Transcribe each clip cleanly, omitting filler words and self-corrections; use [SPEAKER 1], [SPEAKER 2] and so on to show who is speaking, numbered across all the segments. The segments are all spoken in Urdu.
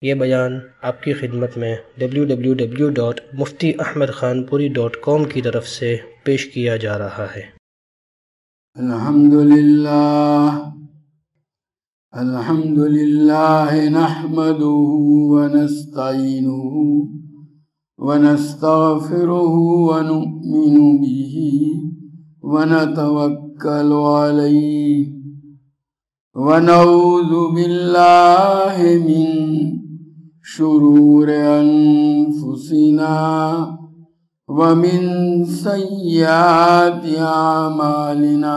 [SPEAKER 1] یہ بیان آپ کی خدمت میں www.muftiahmedkhanpuri.com کی طرف سے پیش کیا جا رہا ہے۔
[SPEAKER 2] الحمدللہ نحمده ونستعینه ونستغفره ونؤمن به ونتوکل علیہ ونعوذ باللہ من شرور انفسنا ومن سیئات اعمالنا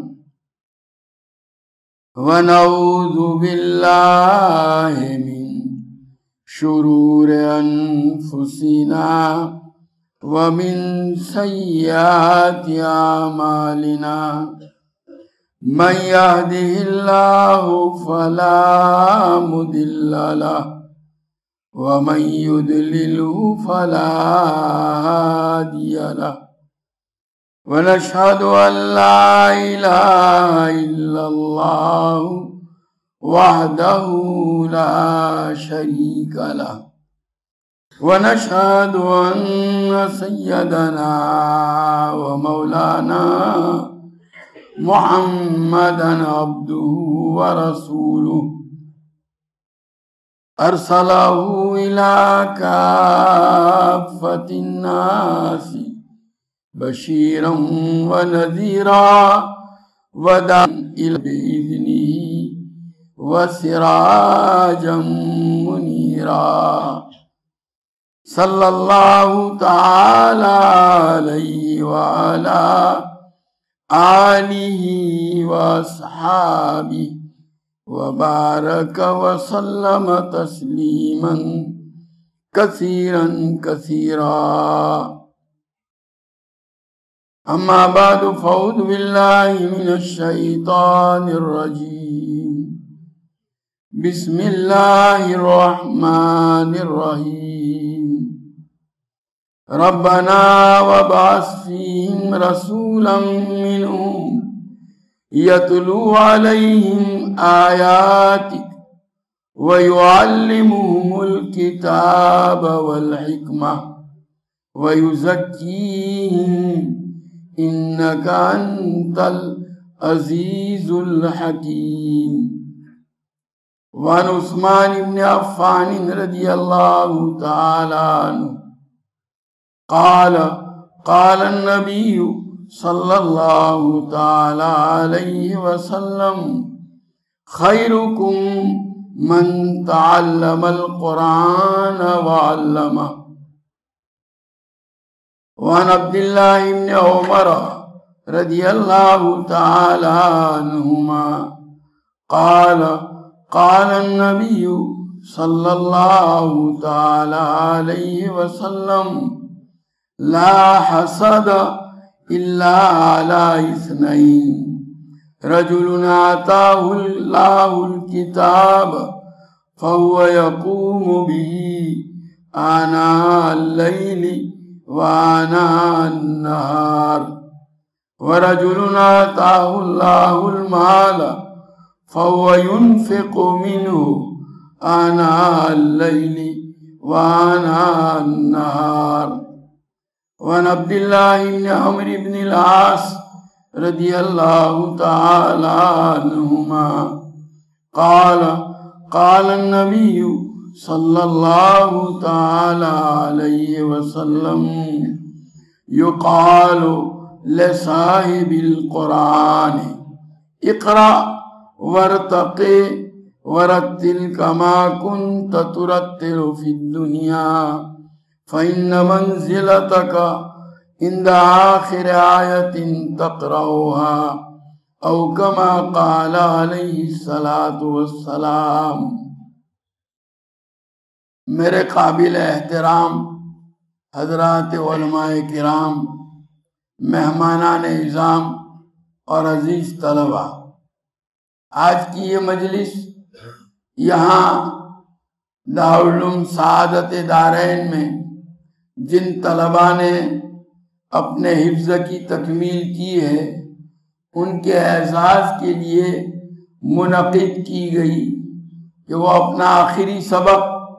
[SPEAKER 2] ونعوذ باللہ من شرور انفسنا ومن سیئات اعمالنا من يهده الله فلا مضل له ومن يضلله فلا هادي له ونشهد أن لا إله إلا الله وحده لا شريك له ونشهد أن سيدنا ومولانا محمدا عبده ورسوله أرسله إلى كافة الناس بشيرا ونذيرا وداعيا بإذنه وسراجا منيرا صلى الله تعالى عليه وعلى آلہ واصحابہ وبارک وسلم تسلیما کثیرا کثیرا اما بعد فاعوذ باللہ من الشیطان الرجیم بسم اللہ الرحمن الرحیم ربنا وابعث فيهم رسولا منهم يتلو عليهم آياتك ويعلمهم الكتاب والحكمة ويزكيهم إنك أنت العزيز الحكيم وعن عثمان بن عفان رضي الله تعالى عنه قال النبي صلى الله تعالى عليه وسلم خيركم من تعلم القرآن وعلمه وعن عبد الله بن عمر رضي الله تعالى عنهما قال النبي صلى الله تعالى عليه وسلم لا حسد إلا على اثنين رجل آتاه الله الكتاب فهو يقوم به آناء الليل وآناء النهار ورجل آتاه الله المال فهو ينفق منه آناء الليل وآناء النهار وعن عبد الله بن عمرو بن العاص رضي الله تعالى عنهما قال النبي صلى الله تعالى عليه وسلم يقال لصاحب القرآن اقرأ وارتقي ورتل كما كنت ترتل في الدنيا فإن منزلتك عند آخر آية تقرأها أو كما قال عليه الصلاة والسلام۔ میرے قابل احترام حضرات علماء کرام، مہمانان اعظام اور عزیز طلبہ، آج کی یہ مجلس یہاں دارالعلوم سعادت دارین میں جن طلباء نے اپنے حفظ کی تکمیل کی ہے ان کے اعزاز کے لیے منعقد کی گئی کہ وہ اپنا آخری سبق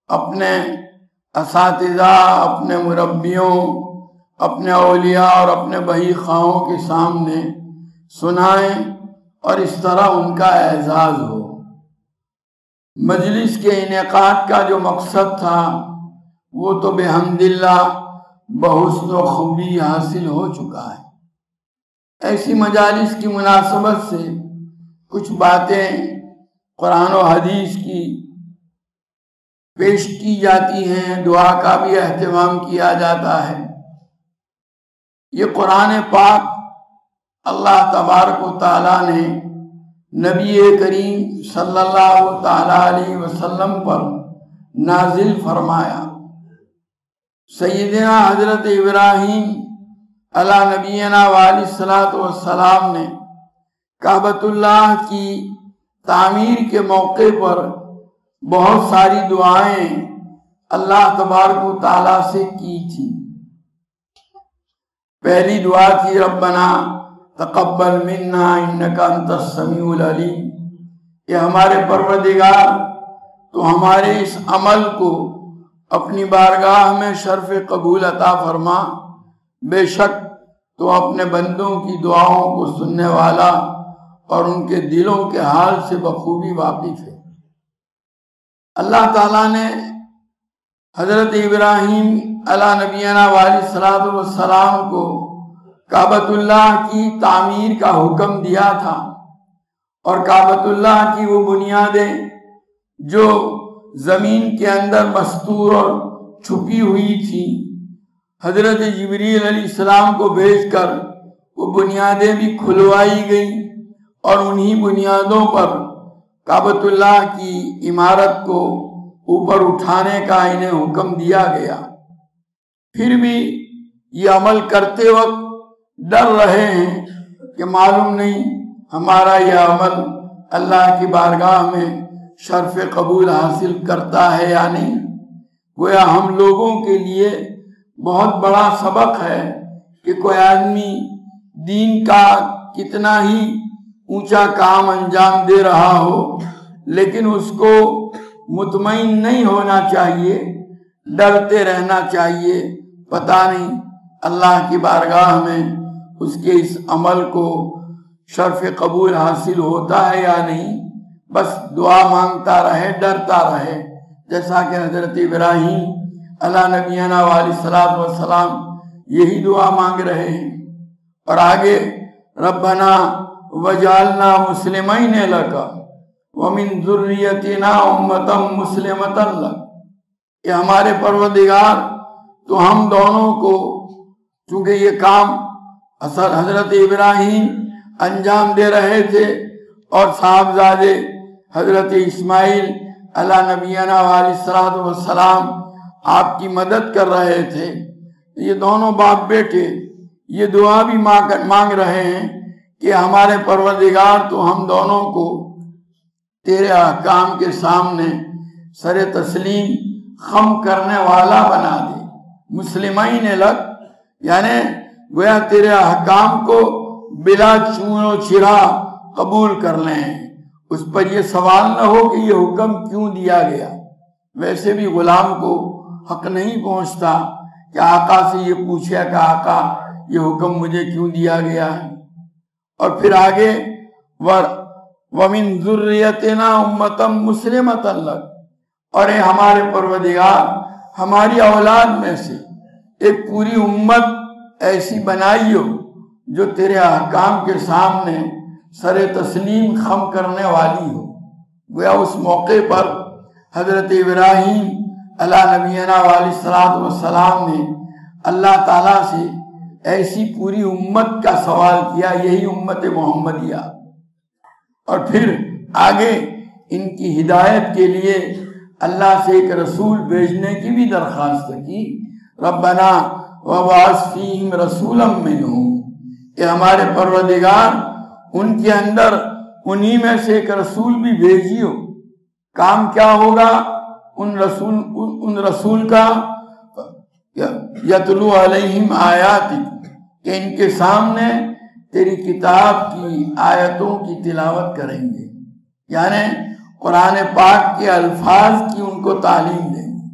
[SPEAKER 2] اپنے اساتذہ، اپنے مربیوں، اپنے اولیاء اور اپنے بہی خواہوں کے سامنے سنائیں اور اس طرح ان کا اعزاز ہو۔ مجلس کے انعقاد کا جو مقصد تھا وہ تو بحمد اللہ بحسن و خوبی حاصل ہو چکا ہے۔ ایسی مجالس کی مناسبت سے کچھ باتیں قرآن و حدیث کی پیش کی جاتی ہیں، دعا کا بھی اہتمام کیا جاتا ہے۔ یہ قرآن پاک اللہ تبارک و تعالیٰ نے نبی کریم صلی اللہ تعالیٰ علیہ وسلم پر نازل فرمایا۔ سیدنا حضرت ابراہیم علی نبینا علیہ الصلوۃ والسلام نے کعبۃ اللہ کی تعمیر کے موقع پر بہت ساری دعائیں اللہ تبارک و تعالیٰ سے کی تھی۔ پہلی دعا تھی ربنا تقبل منا انک انت السمیع العلیم، کہ ہمارے پروردگار تو ہمارے اس عمل کو اپنی بارگاہ میں شرف قبول عطا فرما، بے شک تو اپنے بندوں کی دعاؤں کو سننے والا اور ان کے دلوں کے حال سے بخوبی واقف ہے۔ اللہ تعالیٰ نے حضرت ابراہیم علی نبینا علیہ الصلوۃ والسلام کو کعبۃ اللہ کی تعمیر کا حکم دیا تھا، اور کعبۃ اللہ کی وہ بنیادیں جو زمین کے اندر مستور اور چھپی ہوئی تھی، حضرت جبریل علیہ السلام کو بھیج کر وہ بنیادیں بھی کھلوائی گئیں، اور انہی بنیادوں پر کعبۃ اللہ کی عمارت کو اوپر اٹھانے کا انہیں حکم دیا گیا۔ پھر بھی یہ عمل کرتے وقت ڈر رہے ہیں کہ معلوم نہیں ہمارا یہ عمل اللہ کی بارگاہ میں شرف قبول حاصل کرتا ہے یا نہیں۔ گویا ہم لوگوں کے لیے بہت بڑا سبق ہے کہ کوئی آدمی دین کا کتنا ہی اونچا کام انجام دے رہا ہو، لیکن اس کو مطمئن نہیں ہونا چاہیے، ڈرتے رہنا چاہیے، پتہ نہیں اللہ کی بارگاہ میں اس کے اس عمل کو شرف قبول حاصل ہوتا ہے یا نہیں۔ بس دعا مانگتا رہے، ڈرتا رہے، جیسا کہ حضرت ابراہیم علی نبینا علیہ الصلوۃ والسلام یہی دعا مانگ رہے ہیں۔ اور آگے ربنا وجعلنا مسلمین لک ومن ذریتنا امۃ مسلمۃ لک، کہ ہمارے پروردگار تو ہم دونوں کو، چونکہ یہ کام حضرت ابراہیم انجام دے رہے تھے اور صاحبزادے حضرت اسماعیل علی نبینا علیہ الصلوۃ والسلام آپ کی مدد کر رہے تھے، یہ دونوں باپ بیٹے یہ دعا بھی مانگ رہے ہیں کہ ہمارے پروردگار تو ہم دونوں کو تیرے احکام کے سامنے سر تسلیم خم کرنے والا بنا دے۔ مسلمین لک یعنی گویا تیرے احکام کو بلا چون و چرا قبول کر لیں، اس پر یہ سوال نہ ہو کہ یہ حکم کیوں دیا گیا۔ ویسے بھی غلام کو حق نہیں پہنچتا کہ آقا سے یہ پوچھے کہ آقا یہ حکم مجھے کیوں دیا گیا ہے۔ اور پھر آگے وَمِن ذُرِّيَّتِنَا أُمَّةً مُسْلِمَةً لَكَ، اور اے ہمارے پروردگار ہماری اولاد میں سے ایک پوری امت ایسی بنائی ہو جو تیرے احکام کے سامنے سر تسلیم خم کرنے والی ہو۔ گویا اس موقع پر حضرت ابراہیم علی نبینا علیہ الصلوۃ والسلام نے اللہ تعالیٰ سے ایسی پوری امت کا سوال کیا، یہی امت محمدیہ۔ اور پھر آگے ان کی ہدایت کے لیے اللہ سے ایک رسول بھیجنے کی بھی درخواست کی، ربنا وَبَعَثْ فِيهِمْ رَسُولًا مِّنْهُمْ، کہ ہمارے پروردگار ان کے اندر انہی میں سے ایک رسول بھی بھیجیو۔ کام کیا ہوگا ان رسول کا؟ یتلو علیہم آیاتک، کہ ان کے سامنے تیری کتاب کی آیتوں کی تلاوت کریں گے، یعنی قرآن پاک کے الفاظ کی ان کو تعلیم دیں گے۔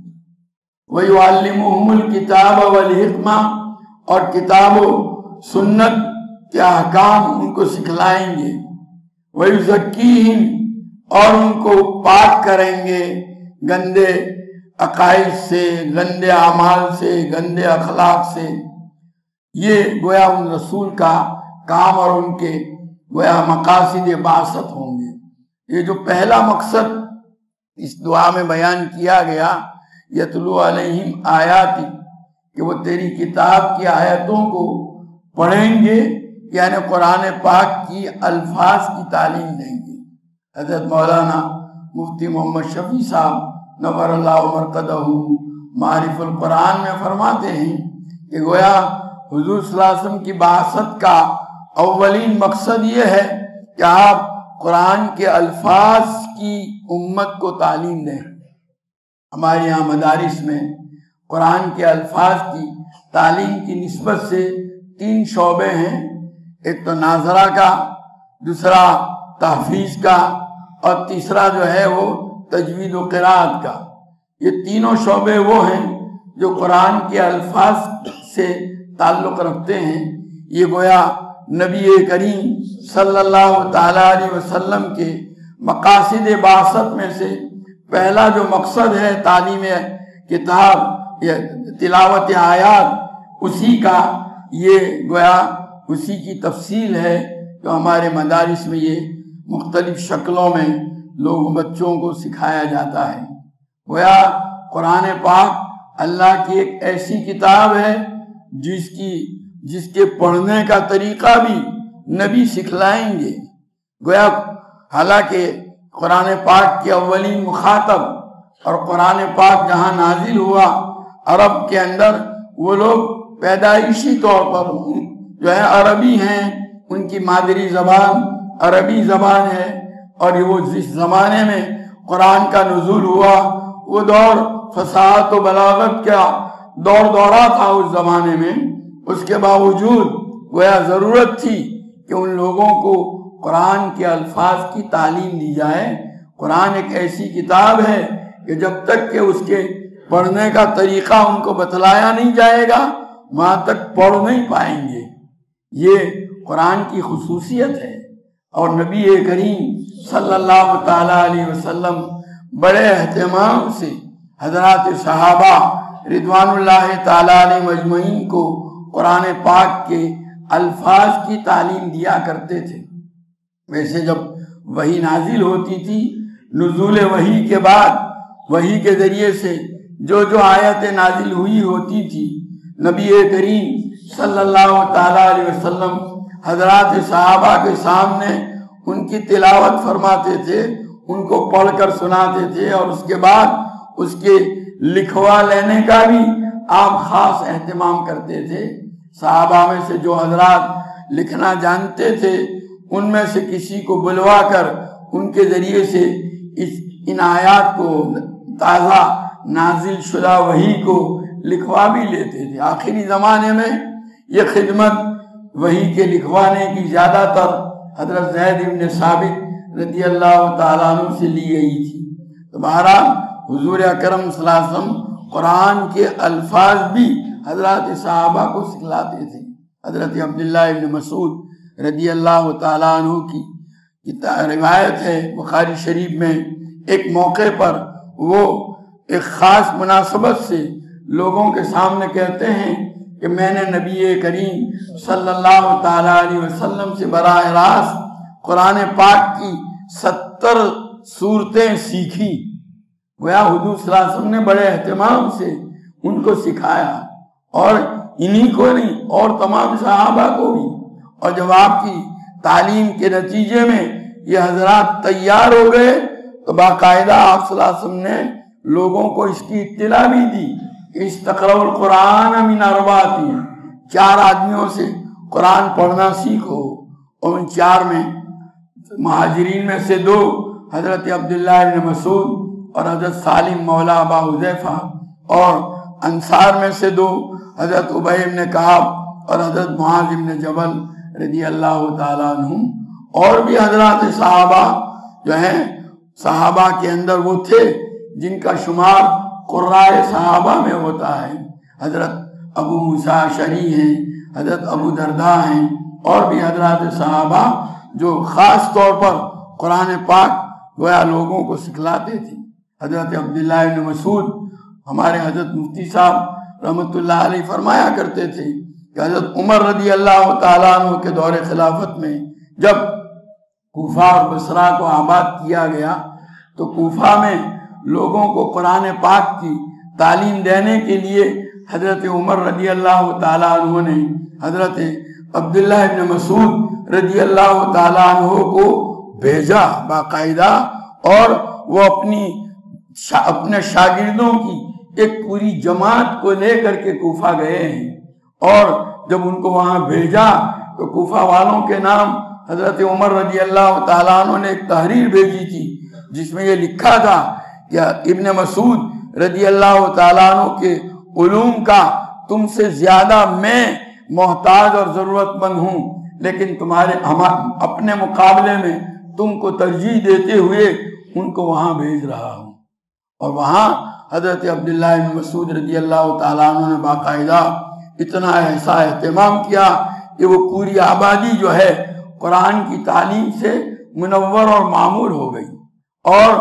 [SPEAKER 2] وَيُعَلِّمُهُمُ الْكِتَابَ وَالْحِکْمَةَ، اور کتاب و سنت کے احکام ان کو سکھلائیں گے، وَيُزَكِّيهِمْ، اور ان کو پاک کریں گے گندے عقائد سے، گندے اعمال سے، گندے اخلاق سے۔ یہ گویا ان رسول کا کام اور ان کے گویا مقاصد بعثت ہوں گے۔ یہ جو پہلا مقصد اس دعا میں بیان کیا گیا، یتلو علیہم آیاتی، کہ وہ تیری کتاب کی آیتوں کو پڑھیں گے، یعنی قرآن پاک کی الفاظ کی تعلیم دیں گے۔ حضرت مولانا مفتی محمد شفیع صاحب نور اللہ مرقدہ معارف القرآن میں فرماتے ہیں کہ گویا حضور صلی اللہ علیہ وسلم کی بعثت کا اولین مقصد یہ ہے کہ آپ قرآن کے الفاظ کی امت کو تعلیم دیں۔ ہمارے یہاں مدارس میں قرآن کے الفاظ کی تعلیم کی نسبت سے 3 شعبے ہیں، ایک تو ناظرہ کا، دوسرا تحفیظ کا، اور تیسرا جو ہے وہ تجوید و قرات کا۔ یہ تینوں شعبے وہ ہیں جو قرآن کے الفاظ سے تعلق رکھتے ہیں۔ یہ گویا نبی کریم صلی اللہ تعالیٰ علیہ وسلم کے مقاصد بعثت میں سے پہلا جو مقصد ہے تعلیم کتاب یا تلاوت آیات، اسی کا یہ گویا اسی کی تفصیل ہے جو ہمارے مدارس میں یہ مختلف شکلوں میں لوگوں بچوں کو سکھایا جاتا ہے۔ گویا قرآن پاک اللہ کی ایک ایسی کتاب ہے جس کے پڑھنے کا طریقہ بھی نبی سکھلائیں گے۔ گویا حالانکہ قرآن پاک کے اولین مخاطب اور قرآن پاک جہاں نازل ہوا عرب کے اندر، وہ لوگ پیدائشی طور پر جو ہے عربی ہیں، ان کی مادری زبان عربی زبان ہے، اور وہ جس زمانے میں قرآن کا نزول ہوا وہ دور فصاحت و بلاغت کا دورہ تھا اس زمانے میں۔ اس کے باوجود گویا ضرورت تھی کہ ان لوگوں کو قرآن کے الفاظ کی تعلیم دی جائے۔ قرآن ایک ایسی کتاب ہے کہ جب تک کہ اس کے پڑھنے کا طریقہ ان کو بتلایا نہیں جائے گا، وہاں تک پڑھ نہیں پائیں گے۔ یہ قرآن کی خصوصیت ہے۔ اور نبی کریم صلی اللہ تعالیٰ علیہ وسلم بڑے اہتمام سے حضرات صحابہ رضوان اللہ تعالیٰ علیہ مجمعین کو قرآن پاک کے الفاظ کی تعلیم دیا کرتے تھے۔ ویسے جب وحی نازل ہوتی تھی، نزول وحی کے بعد وحی کے ذریعے سے جو آیت نازل ہوئی ہوتی تھی، نبی کریم صلی اللہ تعالیٰ علیہ وسلم حضرات صحابہ کے سامنے ان کی تلاوت فرماتے تھے، ان کو پڑھ کر سناتے تھے، اور اس کے بعد اس کے لکھوا لینے کا بھی آپ خاص اہتمام کرتے تھے۔ صحابہ میں سے جو حضرات لکھنا جانتے تھے، ان میں سے کسی کو بلوا کر ان کے ذریعے سے ان آیات کو، تازہ نازل شدہ وحی کو لکھوا بھی لیتے تھے۔ آخری زمانے میں یہ خدمت وحی کے لکھوانے کی زیادہ تر حضرت زید بن ثابت رضی اللہ تعالیٰ عنہ سے لی گئی تھی۔ تو بہرحال حضور اکرم صلی اللہ علیہ وسلم قرآن کے الفاظ بھی حضرات صحابہ کو سکھلاتے تھے۔ حضرت عبداللہ بن مسعود رضی اللہ تعالیٰ عنہ کی روایت ہے بخاری شریف میں، ایک موقع پر وہ ایک خاص مناسبت سے لوگوں کے سامنے کہتے ہیں کہ میں نے نبی کریم صلی اللہ تعالیٰ علیہ وسلم سے براہ راست قرآن پاک کی 70 سورتیں سیکھی۔ گویا حضور صلی اللہ علیہ وسلم نے بڑے اہتمام سے ان کو سکھایا، اور انہی کو نہیں اور تمام صحابہ کو بھی۔ اور جب آپ کی تعلیم کے نتیجے میں یہ حضرات تیار ہو گئے تو باقاعدہ آپ صلی اللہ علیہ وسلم نے لوگوں کو اس کی اطلاع بھی دی کہ استقرأوا القرآن من 4، 4 آدمیوں سے قرآن پڑھنا سیکھو۔ اور ان 4 میں مہاجرین میں سے 2 حضرت عبداللہ بن مسعود اور حضرت سالم مولا ابا حذیفہ، اور انصار میں سے 2 حضرت ابی بن کعب اور حضرت معاذ بن جبل رضی اللہ تعالیٰ عنہم۔ اور بھی حضرات صحابہ جو ہیں، صحابہ کے اندر وہ تھے جن کا شمار قرائے صحابہ میں ہوتا ہے۔ حضرت ابو موسیٰ اشعری ہیں، حضرت ابو درداء ہیں، اور بھی حضرات صحابہ جو خاص طور پر قرآن پاک گویا لوگوں کو سکھلاتے تھے۔ حضرت عبداللہ بن مسعود، ہمارے حضرت مفتی صاحب رحمۃ اللہ علیہ فرمایا کرتے تھے کہ حضرت عمر رضی اللہ تعالیٰ عنہ کے دور خلافت میں جب کوفہ اور بصرہ کو آباد کیا گیا تو کوفہ میں لوگوں کو قرآن پاک کی تعلیم دینے کے لیے حضرت عمر رضی اللہ تعالیٰ عنہ نے حضرت عبداللہ بن مسعود رضی اللہ تعالیٰ عنہ کو بھیجا باقاعدہ، اور وہ اپنے شاگردوں کی ایک پوری جماعت کو لے کر کے کوفہ گئے ہیں، اور جب ان کو وہاں بھیجا تو کوفہ والوں کے نام حضرت عمر رضی اللہ تعالیٰ عنہ نے ایک تحریر بھیجی تھی جس میں یہ لکھا تھا کہ ابن مسعود رضی اللہ تعالیٰ عنہ کے علوم کا تم سے زیادہ میں محتاج اور ضرورت مند ہوں، لیکن اپنے مقابلے میں تم کو ترجیح دیتے ہوئے ان کو وہاں بھیج رہا ہوں۔ اور وہاں حضرت عبداللہ بن مسعود رضی اللہ تعالیٰ عنہ نے باقاعدہ اتنا ایسا اہتمام کیا کہ وہ پوری آبادی جو ہے قرآن کی تعلیم سے منور اور معمور ہو گئی، اور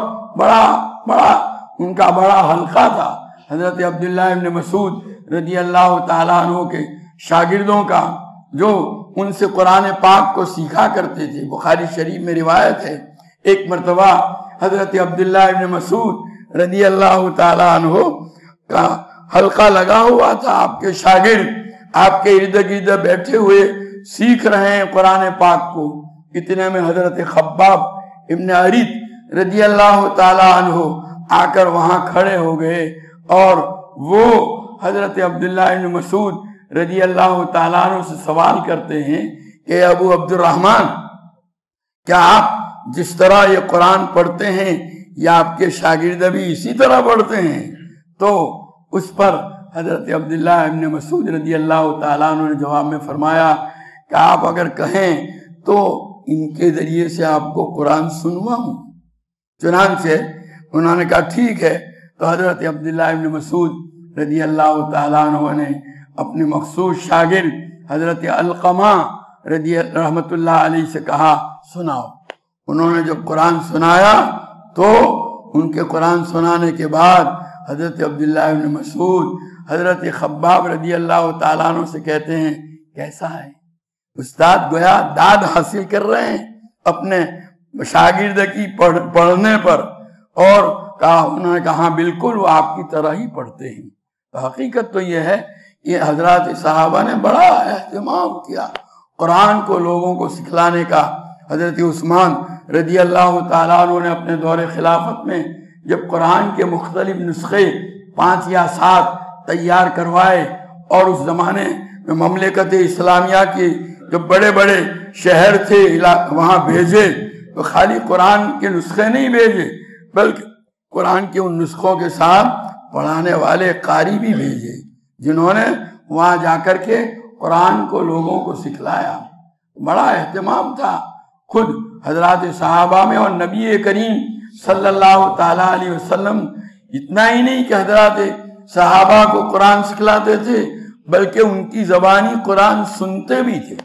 [SPEAKER 2] ان کا بڑا حلقہ تھا حضرت عبداللہ بن مسعود رضی اللہ تعالیٰ عنہ کے شاگردوں کا، جو ان سے قرآن پاک کو سیکھا کرتے تھے۔ بخاری شریف میں روایت ہے، ایک مرتبہ حضرت عبداللہ بن مسعود رضی اللہ تعالیٰ عنہ کا حلقہ لگا ہوا تھا، آپ کے شاگرد آپ کے ارد گرد بیٹھے ہوئے سیکھ رہے ہیں قرآن پاک کو۔ اتنے میں حضرت خباب ابن عریت رضی اللہ تعالیٰ عنہ آ کر وہاں کھڑے ہو گئے، اور وہ حضرت عبداللہ بن مسعود رضی اللہ تعالیٰ عنہ سے سوال کرتے ہیں کہ ابو عبد الرحمن، کیا آپ جس طرح یہ قرآن پڑھتے ہیں یا آپ کے شاگرد بھی اسی طرح پڑھتے ہیں؟ تو اس پر حضرت عبداللہ ابن مسعود رضی اللہ تعالیٰ عنہ نے جواب میں فرمایا کہ آپ اگر کہیں تو ان کے ذریعے سے آپ کو قرآن سنواؤں۔ چنانچہ انہوں نے کہا ٹھیک ہے۔ تو حضرت عبداللہ ابن مسعود رضی اللہ تعالیٰ عنہ نے اپنے مخصوص شاگرد حضرت علقمہ رحمۃ اللہ علیہ سے کہا سناؤ۔ انہوں نے جب قرآن سنایا تو ان کے قرآن سنانے کے بعد حضرت عبداللہ ابن مسعود حضرت خباب رضی اللہ تعالیٰ عنہ سے کہتے ہیں کیسا ہے؟ استاد گویا داد حاصل کر رہے ہیں اپنے شاگرد کی پڑھنے پر، اور انہوں نے کہا بالکل وہ آپ کی طرح ہی پڑھتے ہیں۔ تو حقیقت تو یہ ہے کہ حضرات صحابہ نے بڑا اہتمام کیا قرآن کو لوگوں کو سکھلانے کا۔ حضرت عثمان رضی اللہ تعالیٰ عنہ نے اپنے دور خلافت میں جب قرآن کے مختلف نسخے 5 یا 7 تیار کروائے اور اس زمانے میں مملکت اسلامیہ کے جو بڑے بڑے شہر تھے وہاں بھیجے، تو خالی قرآن کے نسخے نہیں بھیجے بلکہ قرآن کے ان نسخوں کے ساتھ پڑھانے والے قاری بھی بھیجے، جنہوں نے وہاں جا کر کے قرآن کو لوگوں کو سکھلایا۔ بڑا اہتمام تھا خود حضرات صحابہ میں، اور نبی کریم صلی اللہ تعالیٰ علیہ وسلم اتنا ہی نہیں کہ حضرات صحابہ کو قرآن سکھلاتے تھے بلکہ ان کی زبانی قرآن سنتے بھی تھے۔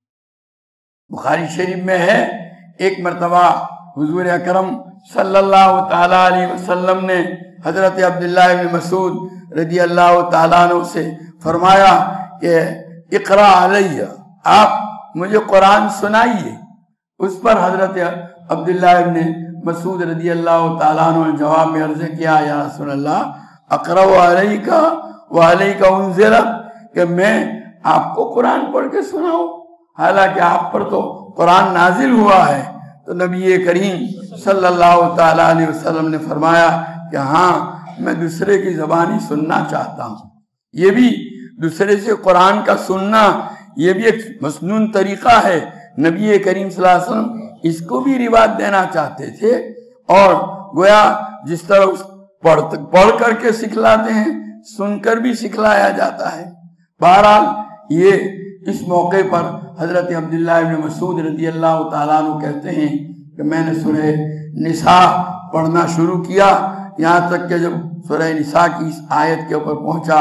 [SPEAKER 2] بخاری شریف میں ہے ایک مرتبہ حضور اکرم صلی اللہ تعالیٰ علیہ وسلم نے حضرت عبداللہ بن مسعود رضی اللہ تعالیٰ عنہ سے فرمایا کہ اقرا علیہ، آپ مجھے قرآن سنائیے۔ اس پر حضرت عبداللہ بن مسعود رضی اللہ تعالیٰ عنہ نے جواب میں عرض کیا یا رسول اللہ اقرا علیک وعلیک انزل، کہ میں آپ کو قرآن پڑھ کے سناؤں حالانکہ آپ پر تو قرآن نازل ہوا ہے۔ تو نبی کریم صلی اللہ تعالیٰ علیہ وسلم نے فرمایا کہ ہاں میں دوسرے کی زبانی سننا چاہتا ہوں۔ یہ بھی دوسرے سے قرآن کا سننا یہ بھی ایک مسنون طریقہ ہے۔ نبی کریم صلی اللہ علیہ وسلم اس کو بھی رواج دینا چاہتے تھے، اور گویا جس طرح پڑھ کر کے سکھلاتے ہیں سن کر بھی سکھلایا جاتا ہے۔ بہرحال یہ اس موقع پر حضرت عبداللہ بن مسعود رضی اللہ تعالیٰ عنہ کہتے ہیں کہ میں نے سورہ نساء پڑھنا شروع کیا، یہاں تک کہ جب سورہ نساء کی اس آیت کے اوپر پہنچا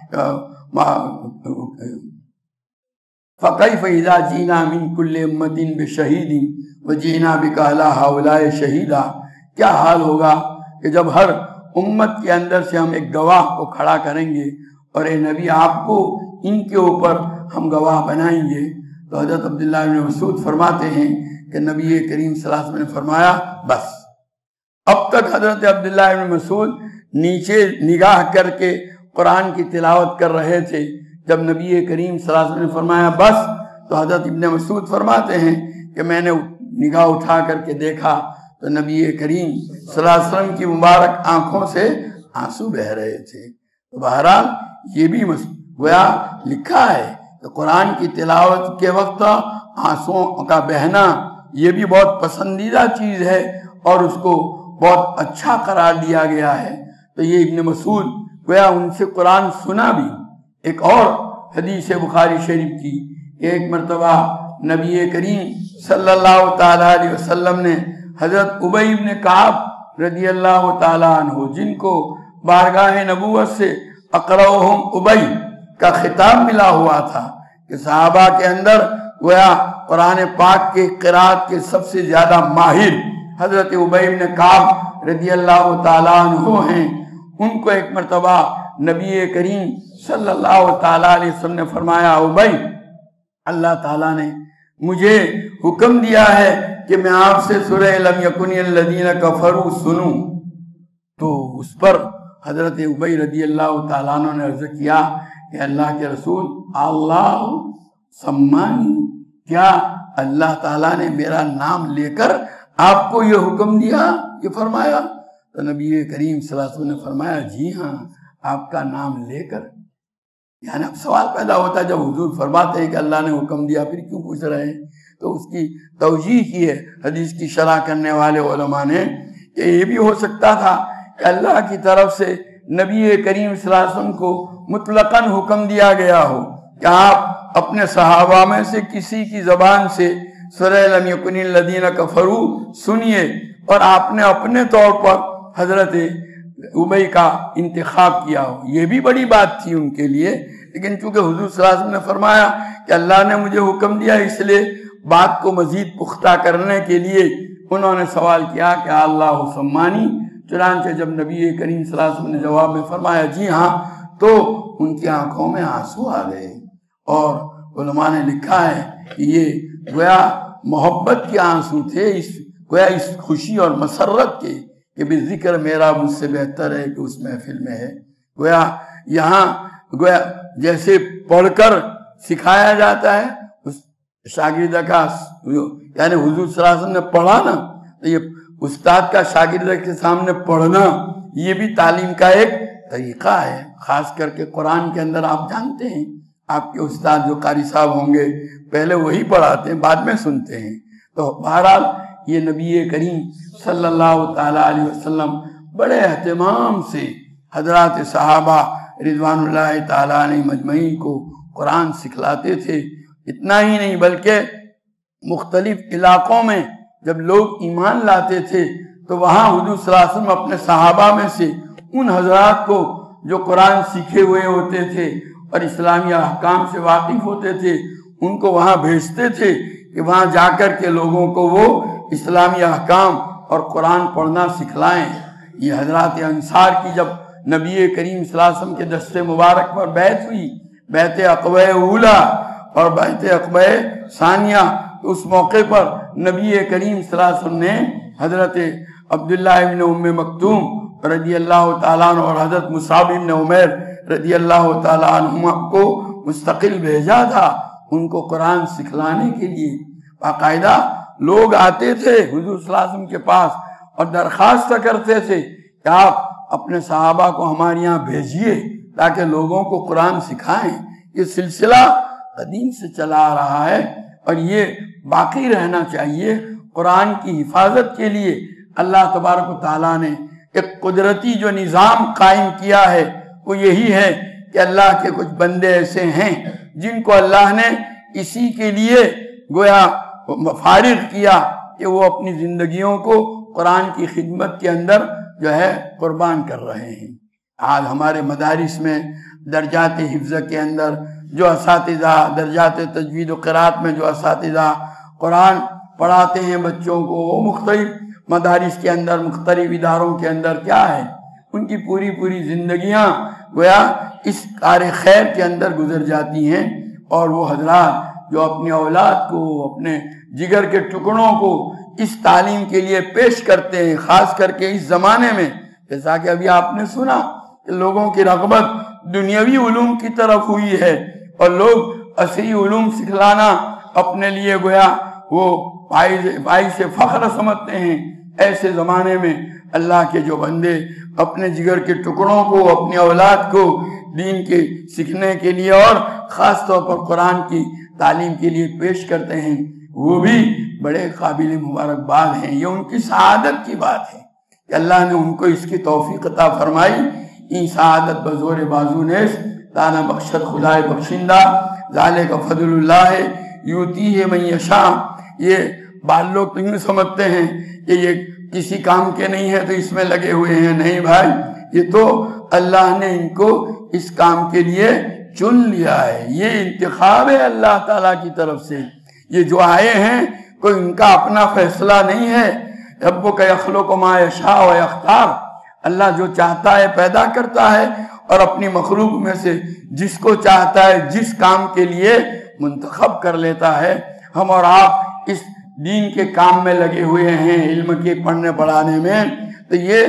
[SPEAKER 2] فَكَيْفَ إِذَا جِئْنَا مِن كُلِّ أُمَّةٍ بِشَهِيدٍ وَجِئْنَا بِكَ عَلَىٰ هَؤُلَاءِ شَهِيدًا، کیا حال ہوگا کہ جب ہر امت کے اندر سے ہم ایک گواہ کو کھڑا کریں گے اور اے نبی آپ کو ان کے اوپر ہم گواہ بنائیں گے۔ تو حضرت عبداللہ بن مسعود فرماتے ہیں کہ نبی کریم صلی اللہ علیہ وسلم نے فرمایا بس۔ اب تک حضرت عبداللہ بن مسعود نیچے نگاہ کر کے قرآن کی تلاوت کر رہے تھے، جب نبی کریم صلی اللہ علیہ وسلم نے فرمایا بس، تو حضرت ابن مسعود فرماتے ہیں کہ میں نے نگاہ اٹھا کر کے دیکھا تو نبی کریم صلی اللہ علیہ وسلم کی مبارک آنکھوں سے آنسو بہہ رہے تھے۔ تو بہرحال یہ بھی گویا لکھا ہے کہ قرآن کی تلاوت کے وقت آنسوؤں کا بہنا یہ بھی بہت پسندیدہ چیز ہے اور اس کو بہت اچھا قرار دیا گیا ہے۔ تو یہ ابن مسعود گویا ان سے قرآن سنا بھی۔ ایک اور حدیث بخاری شریف کی، ایک مرتبہ نبی کریم صلی اللہ تعالیٰ علیہ وسلم نے حضرت ابی بن کعب رضی اللہ تعالیٰ عنہ، جن کو بارگاہ نبوت سے اقرؤہم ابی کا خطاب ملا ہوا تھا کہ صحابہ کے اندر گویا قرآن پاک کے قرات کے سب سے زیادہ ماہر حضرت ابی بن کعب رضی اللہ تعالیٰ عنہ ہیں، ان کو ایک مرتبہ نبی کریم صلی اللہ تعالیٰ علیہ وسلم نے فرمایا ابی، اللہ تعالیٰ نے مجھے حکم دیا ہے کہ میں آپ سے سورہ لم یکن الذین کفروا سنوں۔ تو اس پر حضرت ابی رضی اللہ تعالیٰ عنہ نے عرض کیا کہ اللہ کے رسول اللہ سمانی، کیا اللہ تعالیٰ نے میرا نام لے کر آپ کو یہ حکم دیا، یہ فرمایا؟ تو نبی کریم صلی اللہ علیہ وسلم نے فرمایا جی ہاں، آپ کا نام لے کر۔ یعنی اب سوال پیدا ہوتا ہے جب حضور فرماتے ہیں کہ اللہ نے حکم دیا پھر کیوں پوچھ رہے ہیں؟ تو اس کی توجیہ کی ہے حدیث کی شرح کرنے والے علماء نے کہ یہ بھی ہو سکتا تھا کہ اللہ کی طرف سے نبی کریم صلی اللہ علیہ وسلم کو مطلقاً حکم دیا گیا ہو کہ آپ اپنے صحابہ میں سے کسی کی زبان سے سورہ لم یکن الذین کفروا سنیے، اور آپ نے اپنے طور پر حضرت ابی کا انتخاب کیا ہو۔ یہ بھی بڑی بات تھی ان کے لیے، لیکن چونکہ حضور صلی اللہ علیہ وسلم نے فرمایا کہ اللہ نے مجھے حکم دیا، اس لیے بات کو مزید پختہ کرنے کے لیے انہوں نے سوال کیا کہ اللہ سمانی۔ چنانچہ جب نبی کریم صلی اللہ علیہ وسلم نے جواب میں فرمایا جی ہاں، تو ان کی آنکھوں میں آنسو آ گئے، اور علماء نے لکھا ہے کہ یہ گویا محبت کے آنسو تھے، گویا اس خوشی اور مسرت کے کہ بھی ذکر میرا مجھ سے بہتر ہے کہ اس محفل میں ہے۔ گویا یہاں گویا جیسے پڑھ کر سکھایا جاتا ہے اس شاگردہ کا، یعنی حضور صلی اللہ علیہ وسلم نے پڑھا نا، تو یہ استاد کا شاگردہ کے سامنے پڑھنا یہ بھی تعلیم کا ایک طریقہ ہے۔ خاص کر کے قرآن کے اندر آپ جانتے ہیں آپ کے استاد جو قاری صاحب ہوں گے پہلے وہی پڑھاتے ہیں، بعد میں سنتے ہیں۔ تو بہرحال یہ نبی کریم صلی اللہ تعالیٰ علیہ وسلم بڑے اہتمام سے حضرات صحابہ رضوان اللہ تعالیٰ علیہ مجمعین کو قرآن سکھلاتے تھے۔ اتنا ہی نہیں بلکہ مختلف علاقوں میں جب لوگ ایمان لاتے تھے تو وہاں حضور صلی اللہ علیہ وسلم اپنے صحابہ میں سے ان حضرات کو جو قرآن سیکھے ہوئے ہوتے تھے اور اسلامی احکام سے واقف ہوتے تھے ان کو وہاں بھیجتے تھے کہ وہاں جا کر کے لوگوں کو وہ اسلامی احکام اور قرآن پڑھنا سکھلائیں۔ یہ حضرات انصار کی جب نبی کریم صلی اللہ علیہ وسلم کے دست مبارک پر بیعت ہوئی، بیعت عقبہ اولا اور بیعت عقبہ ثانیہ، اس موقع پر نبی کریم صلی اللہ علیہ وسلم نے حضرت عبداللہ ابن ام مکتوم رضی اللہ تعالیٰ عنہ اور حضرت مصعب ابن عمیر رضی اللہ تعالیٰ عنہ کو مستقل بھیجا تھا ان کو قرآن سکھلانے کے لیے۔ باقاعدہ لوگ آتے تھے حضور صلی اللہ علیہ وسلم کے پاس اور درخواست کرتے تھے کہ آپ اپنے صحابہ کو ہمارے یہاں بھیجیے تاکہ لوگوں کو قرآن سکھائیں۔ یہ سلسلہ قدیم سے چلا آ رہا ہے اور یہ باقی رہنا چاہیے۔ قرآن کی حفاظت کے لیے اللہ تبارک و تعالیٰ نے ایک قدرتی جو نظام قائم کیا ہے وہ یہی ہے کہ اللہ کے کچھ بندے ایسے ہیں جن کو اللہ نے اسی کے لیے گویا فارغ کیا کہ وہ اپنی زندگیوں کو قرآن کی خدمت کے اندر جو ہے قربان کر رہے ہیں۔ آج ہمارے مدارس میں درجات حفظ کے اندر جو اساتذہ، درجات تجوید و قرات میں جو اساتذہ قرآن پڑھاتے ہیں بچوں کو، وہ مختلف مدارس کے اندر، مختلف اداروں کے اندر کیا ہے، ان کی پوری زندگیاں گویا اس کار خیر کے اندر گزر جاتی ہیں، اور وہ حضرات جو اپنی اولاد کو، اپنے جگر کے ٹکڑوں کو اس تعلیم کے لیے پیش کرتے ہیں، خاص کر کے اس زمانے میں، جیسا کہ ابھی آپ نے سنا کہ لوگوں کی رغبت دنیاوی علوم کی طرف ہوئی ہے، اور لوگ عصری علوم سکھلانا اپنے لیے گویا وہ باعث فخر سمجھتے ہیں۔ ایسے زمانے میں اللہ کے جو بندے اپنے جگر کے ٹکڑوں کو، اپنی اولاد کو دین کے سیکھنے کے لیے اور خاص طور پر قرآن کی تعلیم کے لیے پیش کرتے ہیں، وہ بھی بڑے قابل مبارکباد ہیں۔ یہ ان کی سعادت کی بات ہے کہ اللہ نے ان کو اس کی توفیق عطا فرمائی۔ این سعادت بزور بازو نیست، دانا بخشت خدائے بخشندہ، ذالک فضل اللہ یوتی ہے من یشاء۔ یہ بعض لوگ تو یوں سمجھتے ہیں کہ یہ کسی کام کے نہیں ہے تو اس میں لگے ہوئے ہیں۔ نہیں بھائی، یہ تو اللہ نے ان کو اس کام کے لیے چن لیا ہے، یہ انتخاب ہے اللہ تعالیٰ کی طرف سے۔ یہ جو آئے ہیں کوئی ان کا اپنا فیصلہ نہیں ہے۔ ربک یخلق ما یشاء و یختار، اللہ جو چاہتا ہے پیدا کرتا ہے، اور اپنی مخلوق میں سے جس کو چاہتا ہے جس کام کے لیے منتخب کر لیتا ہے۔ ہم اور آپ اس دین کے کام میں لگے ہوئے ہیں، علم کے پڑھنے پڑھانے میں، تو یہ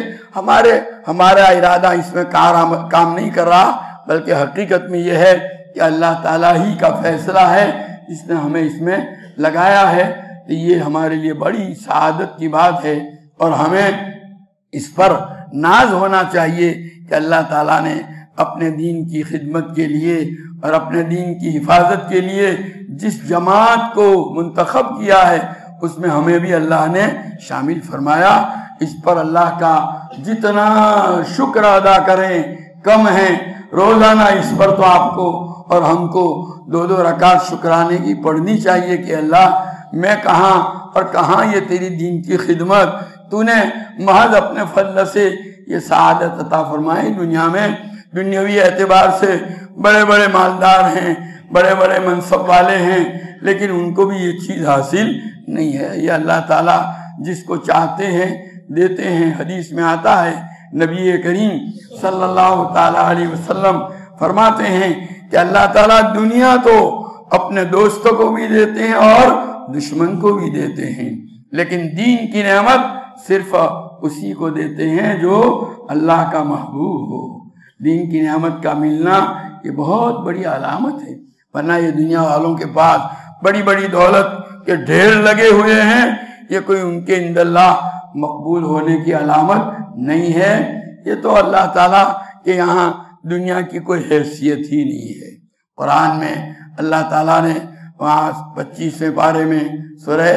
[SPEAKER 2] ہمارا ارادہ اس میں کام نہیں کر رہا، بلکہ حقیقت میں یہ ہے کہ اللہ تعالیٰ ہی کا فیصلہ ہے جس نے ہمیں اس میں لگایا ہے۔ تو یہ ہمارے لیے بڑی سعادت کی بات ہے، اور ہمیں اس پر ناز ہونا چاہیے کہ اللہ تعالیٰ نے اپنے دین کی خدمت کے لیے اور اپنے دین کی حفاظت کے لیے جس جماعت کو منتخب کیا ہے اس میں ہمیں بھی اللہ نے شامل فرمایا۔ اس پر اللہ کا جتنا شکر ادا کریں کم ہے۔ روزانہ اس پر تو آپ کو اور ہم کو 2 رکعت شکرانے کی پڑھنی چاہیے کہ اللہ میں کہاں اور کہاں یہ تیری دین کی خدمت، تو نے محض اپنے فضل سے یہ سعادت عطا فرمائی۔ دنیا میں دنیاوی اعتبار سے بڑے بڑے مالدار ہیں، بڑے بڑے منصب والے ہیں، لیکن ان کو بھی یہ چیز حاصل نہیں ہے۔ یہ اللہ تعالیٰ جس کو چاہتے ہیں دیتے ہیں۔ حدیث میں آتا ہے، نبی کریم صلی اللہ تعالیٰ علیہ وسلم فرماتے ہیں کہ اللہ تعالیٰ دنیا تو اپنے دوستوں کو بھی دیتے ہیں اور دشمن کو بھی دیتے ہیں، لیکن دین کی نعمت صرف اسی کو دیتے ہیں جو اللہ کا محبوب ہو۔ دین کی نعمت کا ملنا یہ بہت بڑی علامت ہے، ورنہ یہ دنیا والوں کے پاس بڑی بڑی دولت کے ڈھیر لگے ہوئے ہیں، یہ کوئی ان کے عند اللہ مقبول ہونے کی علامت نہیں ہے۔ یہ تو اللہ تعالیٰ کے یہاں دنیا کی کوئی حیثیت ہی نہیں ہے۔ قرآن میں اللہ تعالیٰ نے وہاں 25ویں پارے میں سورہ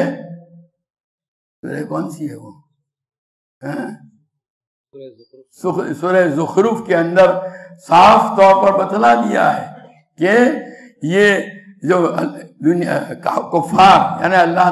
[SPEAKER 2] کون سی ہے وہ، سورہ زخرف کے اندر صاف طور پر بتلا دیا ہے کہ یہ جو کفار، یعنی اللہ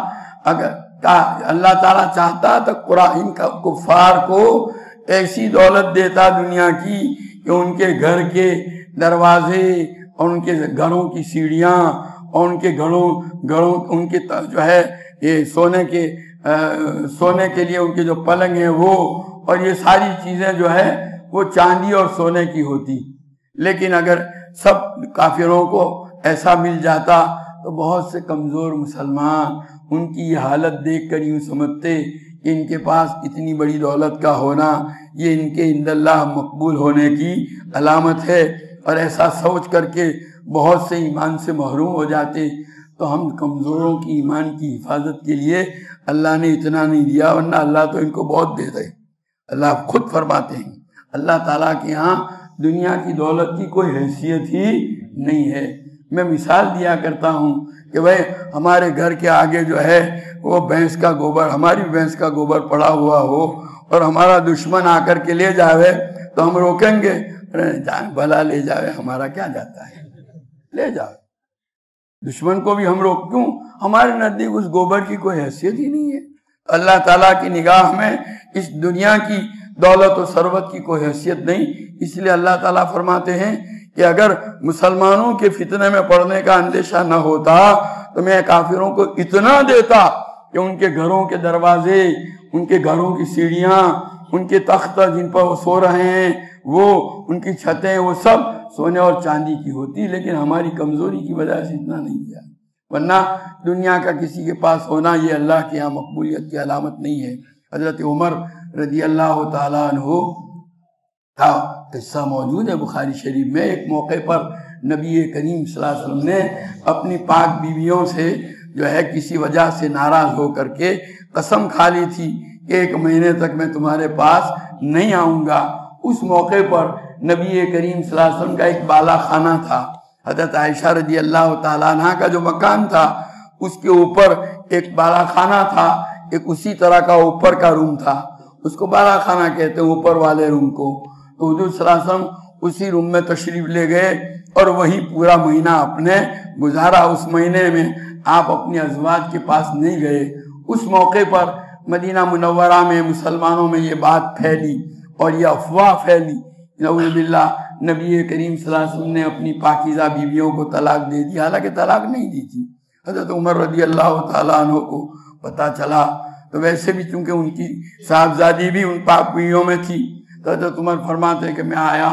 [SPEAKER 2] تعالیٰ چاہتا تو قرآن کا کفار کو ایسی دولت دیتا دنیا کی کہ ان کے گھر کے دروازے اور ان کے گھروں کی سیڑھیاں اور ان کے گھروں ان کے جو ہے یہ سونے کے لیے ان کے جو پلنگ ہیں وہ، اور یہ ساری چیزیں جو ہے وہ چاندی اور سونے کی ہوتی۔ لیکن اگر سب کافروں کو ایسا مل جاتا تو بہت سے کمزور مسلمان ان کی یہ حالت دیکھ کر یوں سمجھتے کہ ان کے پاس اتنی بڑی دولت کا ہونا یہ ان کے عند اللہ مقبول ہونے کی علامت ہے، اور ایسا سوچ کر کے بہت سے ایمان سے محروم ہو جاتے۔ تو ہم کمزوروں کی ایمان کی حفاظت کے لیے اللہ نے اتنا نہیں دیا، ورنہ اللہ تو ان کو بہت دے دے۔ اللہ خود فرماتے ہیں اللہ تعالیٰ کے ہاں دنیا کی دولت کی کوئی حیثیت ہی نہیں ہے۔ میں مثال دیا کرتا ہوں کہ بھائی ہمارے گھر کے آگے جو ہے وہ بھینس کا گوبر، ہماری بھینس کا گوبر پڑا ہوا ہو اور ہمارا دشمن آ کر کے لے جاوے تو ہم روکیں گے؟ جان بھلا لے جاوے، ہمارا کیا جاتا ہے، لے جاوے۔ دشمن کو بھی ہم روک کیوں؟ ہمارے نزدیک اس گوبر کی کوئی حیثیت ہی نہیں ہے۔ اللہ تعالیٰ کی نگاہ میں اس دنیا کی दौलत और सरवत की कोई हैसियत नहीं। इसलिए अल्लाह ताला फरमाते हैं कि अगर मुसलमानों के फितने में पड़ने का अंदेशा न होता तो मैं काफिरों को इतना देता कि उनके घरों के दरवाजे, उनके घरों की सीढ़ियां, उनके तख्त जिन पर वो सो रहे हैं, वो उनकी छतें, वो सब सोने और चांदी की होती, लेकिन हमारी कमजोरी की वजह से इतना नहीं दिया। वरना दुनिया का किसी के पास होना ये अल्लाह के यहाँ मकबूलियत की अलामत नहीं है। हजरत उमर रजी अल्लाह ताला अन्हु का किस्सा मौजूद है बुखारी शरीफ में। एक मौके पर नबी करीम सल्लल्लाहु अलैहि वसल्लम ने अपनी पाक बीवियों से जो है किसी वजह से नाराज होकर के कसम खा ली थी कि 1 महीने तक मैं तुम्हारे पास नहीं आऊँगा। उस मौके पर नबी करीम सल्लल्लाहु अलैहि वसल्लम का एक बाला खाना था। हज़रत आयशा रज़ी अल्लाह ताला अन्हा का जो मकान था उसके ऊपर एक बाला खाना था, एक उसी तरह का ऊपर का रूम था, उसको बाला खाना कहते हैं ऊपर वाले रूम को। तो हुजूर सल्लल्लाहु अलैहि वसल्लम उसी रूम में तशरीफ ले गए और वही पूरा महीना अपने गुजारा। उस महीने में आप अपनी अज़वाज के पास नहीं गए। उस मौके पर मदीना मुनव्वरा में मुसलमानों में ये बात फैली और ये अफवाह फैली, नऊज़ बिल्लाह, नबी करीम सल्लल्लाहु अलैहि वसल्लम ने अपनी पाकीज़ा बीवियों को तलाक दे दी, हालांकि तलाक नहीं दी थी। हज़रत उमर रज़ी अल्लाह ताला अन्हु को पता चला तो वैसे भी चूंकि उनकी साहबजादी भी उन पाक बीवियों में थी, तो हज़रत उमर फरमाते हैं कि मैं आया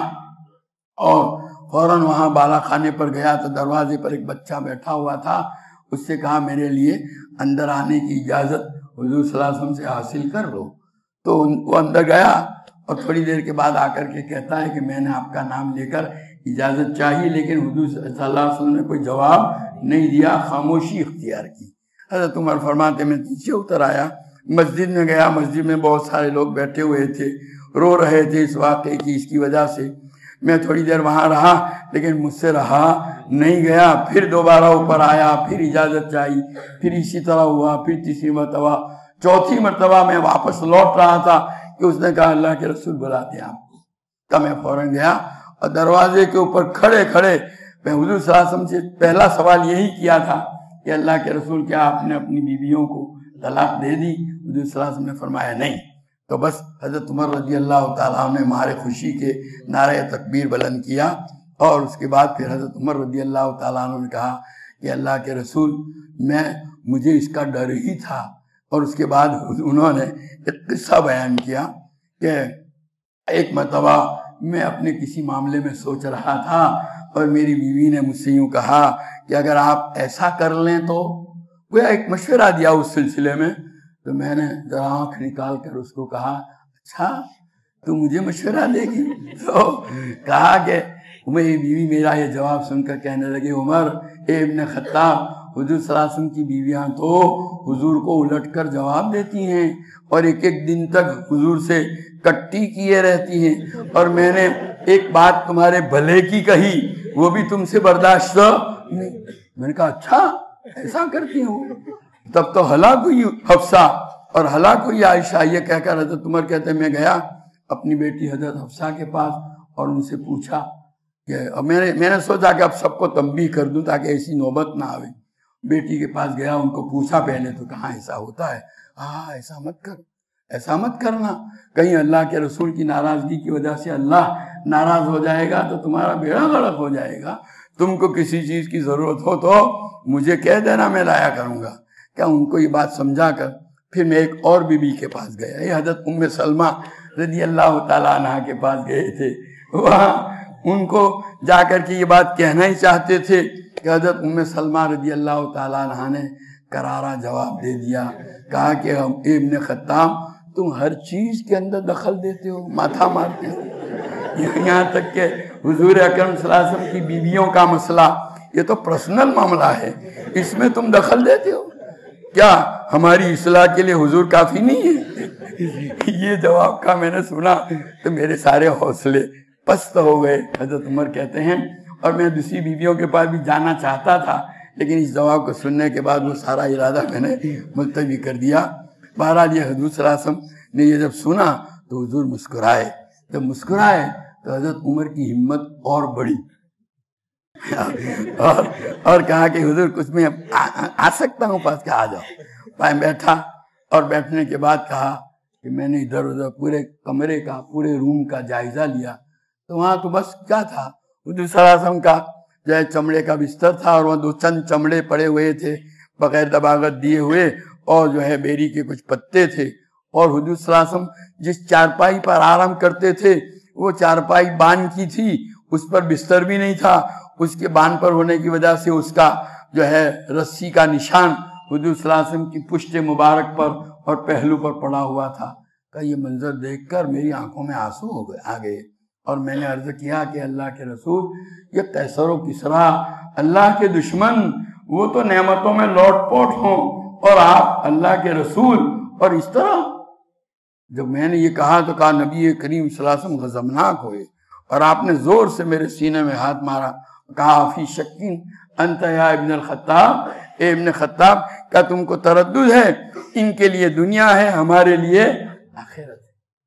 [SPEAKER 2] और फौरन वहाँ बाला खाने पर गया तो दरवाजे पर एक बच्चा बैठा हुआ था। उससे कहा मेरे लिए अंदर आने की इजाज़त हुजूर सल्लल्लाहु अलैहि वसल्लम से हासिल कर लो। तो वो अंदर गया और थोड़ी देर के बाद आकर के कहता है कि मैंने आपका नाम लेकर इजाज़त चाही, लेकिन हुजूर सल्लल्लाहु अलैहि वसल्लम ने कोई जवाब नहीं दिया, खामोशी इख्तियार की। हज़रत उमर फरमाते मैं नीचे उतर आया, मस्जिद में गया। मस्जिद में बहुत सारे लोग बैठे हुए थे, रो रहे थे इस वाक़े की, इसकी वजह से। मैं थोड़ी देर वहाँ रहा लेकिन मुझसे रहा नहीं गया। फिर दोबारा ऊपर आया, फिर इजाज़त चाहिए, फिर इसी तरह हुआ। फिर तीसरी मरतबा, चौथी मरतबा मैं वापस लौट रहा था कि उसने कहा अल्लाह के रसूल बुलाते हैं आपको। तब मैं फौरन गया और दरवाजे के ऊपर खड़े खड़े मैं हुजूर सल्लल्लाहु अलैहि वसल्लम से पहला सवाल यही किया था कि अल्लाह के रसूल क्या आपने अपनी बीवियों को तलाक दे दी? हुजूर सल्लल्लाहु अलैहि वसल्लम ने फरमाया नहीं। तो बस हज़रत उमर रज़ी अल्लाह ताला ने मारे खुशी के नारे तकबीर बुलंद किया और उसके बाद फिर हज़रत उमर रज़ी अल्लाह ताला ने कहा कि अल्लाह के रसूल मुझे इसका डर ही था। और उसके बाद उन्होंने एक किस्सा बयान किया कि एक मरतबा मैं अपने किसी मामले में सोच रहा था और मेरी बीवी ने मुझसे यूँ कहा कि अगर आप ऐसा कर लें तो, वो एक मशवरा दिया उस सिलसिले में। तो मैंने जरा आँख निकाल कर उसको कहा अच्छा तू मुझे मशवरा देगी? तो कहा कि मेरी बीवी मेरा ये जवाब सुनकर कहने लगे उमर इब्न खत्ताब, हुजूर सल्लल्लाहु अलैहि वसल्लम की बीवियां तो हुजूर को उलटकर जवाब देती हैं और एक एक दिन तक हुजूर से कट्टी किए रहती हैं, और मैंने एक बात तुम्हारे भले की कही वो भी तुमसे बर्दाश्त नहीं। मैंने कहा अच्छा ऐसा करती हूँ? तब तो हलाक हुई हफ्सा और हलाक हुई आयशा। ये कहकर हजरत उमर कहते मैं गया अपनी बेटी हजरत हफ्सा के पास और उनसे पूछा कि मैंने सोचा कि अब सबको तंबीह कर दूं ताकि ऐसी नौबत ना आवे। बेटी के पास गया, उनको पूछा पहले तो कहाँ ऐसा होता है? ऐसा मत कर, ऐसा मत करना, कहीं अल्लाह के रसूल की नाराजगी की वजह से अल्लाह नाराज हो जाएगा तो तुम्हारा बेड़ा गर्क हो जाएगा। तुमको किसी चीज की जरूरत हो तो मुझे कह देना, मैं लाया करूंगा। क्या उनको ये बात समझा कर फिर मैं एक और बीबी के पास गया। ये हजरत उम्मे सलमा रज़ी अल्लाह ताला अन्हा के पास गए थे। वहाँ उनको जाकर के ये बात कहना ही चाहते थे कि हजरत उम्मे सलमा रज़ी अल्लाह ताला अन्हा ने करारा जवाब दे दिया, कहा कि इब्न खत्ताब तुम हर चीज के अंदर दखल देते हो, माथा मारते हो। यहाँ तक के हुजूर अकरम सल्लल्लाहु अलैहि वसल्लम की बीवियों का मसला ये तो पर्सनल मामला है, इसमें तुम दखल देते हो? क्या हमारी इस्लाह के लिए हुजूर काफी नहीं है? ये जवाब का मैंने सुना तो मेरे सारे हौसले पस्त हो गए। हजरत उमर कहते हैं और मैं दूसरी बीवियों के पास भी जाना चाहता था, लेकिन इस जवाब को सुनने के बाद वो सारा इरादा मैंने मुलतवी कर दिया। बहरहाल ये हुजूर सल्लल्लाहु अलैहि वसल्लम ने ये जब सुना तो हुजूर मुस्कुराए। जब मुस्कुराए तो हजरत उमर की हिम्मत और बढ़ी और कहा कि हुजूर कुछ मैं आ सकता हूँ पास? क्या आ जाओ। मैं बैठा और बैठने के बाद कहा کہ میں نے ادھر ادھر پورے کمرے کا پورے روم کا جائزہ لیا تو وہاں تو بس کیا تھا، حضور صلی اللہ علیہ وسلم کا جو ہے چمڑے کا بستر تھا اور وہاں 2 چند چمڑے پڑے ہوئے تھے بغیر دباغت دیے ہوئے، اور جو ہے بیری کے کچھ پتے تھے، اور حضور صلی اللہ علیہ وسلم جس چارپائی پر آرام کرتے تھے وہ چارپائی بان کی تھی، اس پر بستر بھی نہیں تھا، اس کے بان پر ہونے کی وجہ سے اس کا جو ہے رسی کا نشان حضور صلی اللہ علیہ وسلم کی پشت مبارک پر اور پہلو پر پڑا ہوا تھا۔ کہ یہ منظر دیکھ کر میری آنکھوں میں آنسو آ گئے، اور میں نے عرض کیا کہ اللہ کے رسول، یہ قیصر و کسریٰ اللہ کے دشمن، وہ تو نعمتوں میں لوٹ پوٹ ہوں، اور آپ اللہ کے رسول، اور اس طرح۔ جب میں نے یہ کہا تو کہا نبی کریم صلی اللہ علیہ وسلم غضبناک ہوئے، اور آپ نے زور سے میرے سینے میں ہاتھ مارا، کہا فی شکین انت یا ابن الخطاب، اے ابن خطاب، کیا تم کو تردد ہے؟ ان کے لیے دنیا ہے، ہمارے لیے آخرت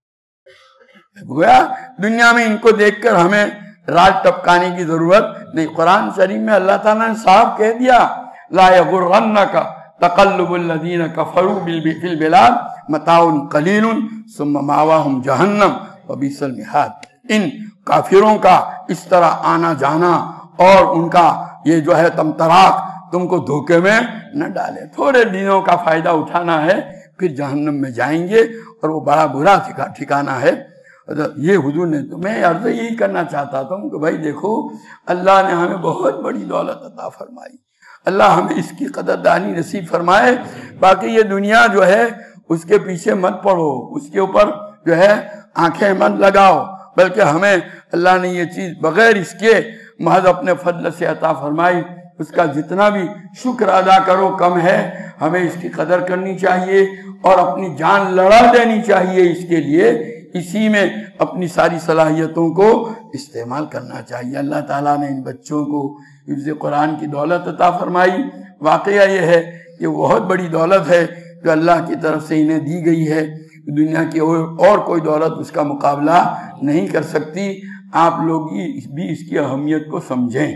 [SPEAKER 2] ہے۔ گویا دنیا میں ان کو دیکھ کر ہمیں راج ٹپکانے کی ضرورت نہیں۔ قرآن شریف میں اللہ تعالیٰ نے صاف کہہ دیا، لا یغرنک تقلب الذین کفروا فی البلاد متاع قلیل ثم مأواہم جہنم وبئس المہاد۔ ان کافروں کا اس طرح آنا جانا اور ان کا یہ جو ہے تمتراک تم کو دھوکے میں نہ ڈالے، تھوڑے دنوں کا فائدہ اٹھانا ہے، پھر جہنم میں جائیں گے اور وہ بڑا برا ٹھکانہ ہے۔ یہ حضور نے، تو میں عرض یہی کرنا چاہتا تھا کہ بھائی دیکھو، اللہ نے ہمیں بہت بڑی دولت عطا فرمائی، اللہ ہمیں اس کی قدردانی نصیب فرمائے۔ باقی یہ دنیا جو ہے اس کے پیچھے مت پڑو، اس کے اوپر جو ہے آنکھیں مت لگاؤ، بلکہ ہمیں اللہ نے یہ چیز بغیر اس کے محض اپنے فضل سے عطا فرمائی، اس کا جتنا بھی شکر ادا کرو کم ہے۔ ہمیں اس کی قدر کرنی چاہیے اور اپنی جان لڑا دینی چاہیے اس کے لیے، اسی میں اپنی ساری صلاحیتوں کو استعمال کرنا چاہیے۔ اللہ تعالیٰ نے ان بچوں کو حفظ قرآن کی دولت عطا فرمائی۔ واقعہ یہ ہے کہ بہت بڑی دولت ہے جو اللہ کی طرف سے انہیں دی گئی ہے، دنیا کی اور کوئی دولت اس کا مقابلہ نہیں کر سکتی۔ آپ لوگ بھی اس کی اہمیت کو سمجھیں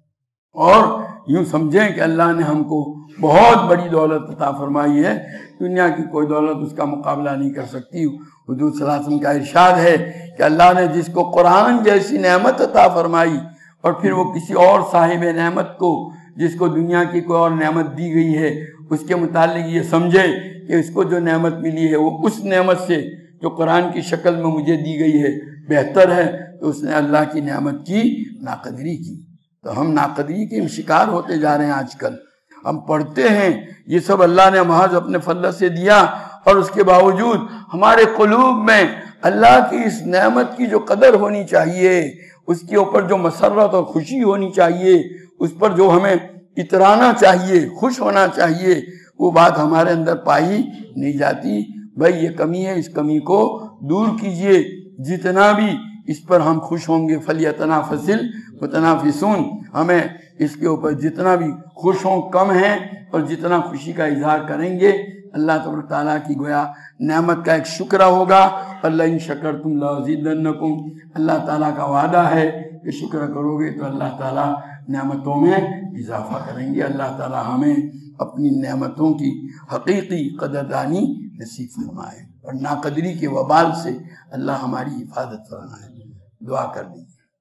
[SPEAKER 2] اور یوں سمجھیں کہ اللہ نے ہم کو بہت بڑی دولت عطا فرمائی ہے، دنیا کی کوئی دولت اس کا مقابلہ نہیں کر سکتی۔ حضور صلی اللہ علیہ وسلم کا ارشاد ہے کہ اللہ نے جس کو قرآن جیسی نعمت عطا فرمائی اور پھر وہ کسی اور صاحب نعمت کو جس کو دنیا کی کوئی اور نعمت دی گئی ہے اس کے متعلق یہ سمجھے کہ اس کو جو نعمت ملی ہے وہ اس نعمت سے جو قرآن کی شکل میں مجھے دی گئی ہے بہتر ہے، تو اس نے اللہ کی نعمت کی ناقدری کی۔ تو ہم ناقدری کے شکار ہوتے جا رہے ہیں آج کل۔ ہم پڑھتے ہیں یہ سب اللہ نے محض اپنے فضل سے دیا، اور اس کے باوجود ہمارے قلوب میں اللہ کی اس نعمت کی جو قدر ہونی چاہیے، اس کے اوپر جو مسرت اور خوشی ہونی چاہیے، اس پر جو ہمیں اترانا چاہیے، خوش ہونا چاہیے، وہ بات ہمارے اندر پائی نہیں جاتی۔ بھائی یہ کمی ہے، اس کمی کو دور کیجئے۔ جتنا بھی اس پر ہم خوش ہوں گے، فَلْيَتَنَافَسِ الْمُتَنَافِسُونَ، ہمیں اس کے اوپر جتنا بھی خوش ہوں کم ہیں، اور جتنا خوشی کا اظہار کریں گے اللہ تبارک تعالیٰ کی گویا نعمت کا ایک شکر ہوگا۔ اللہ ان شکرتم لازیدنکم، اللہ تعالیٰ کا وعدہ ہے کہ شکر کرو گے تو اللہ تعالیٰ نعمتوں میں اضافہ کریں گے۔ اللہ تعالیٰ ہمیں اپنی نعمتوں کی حقیقی قدردانی نصیب فرمائے اور ناقدری کے وبال سے اللہ ہماری حفاظت فرمائے۔ دعا کر دیجیے۔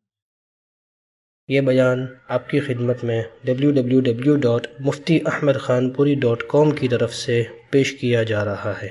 [SPEAKER 1] یہ بیان آپ کی خدمت میں www.muftiahmedkhanpuri.com کی طرف سے پیش کیا جا رہا ہے۔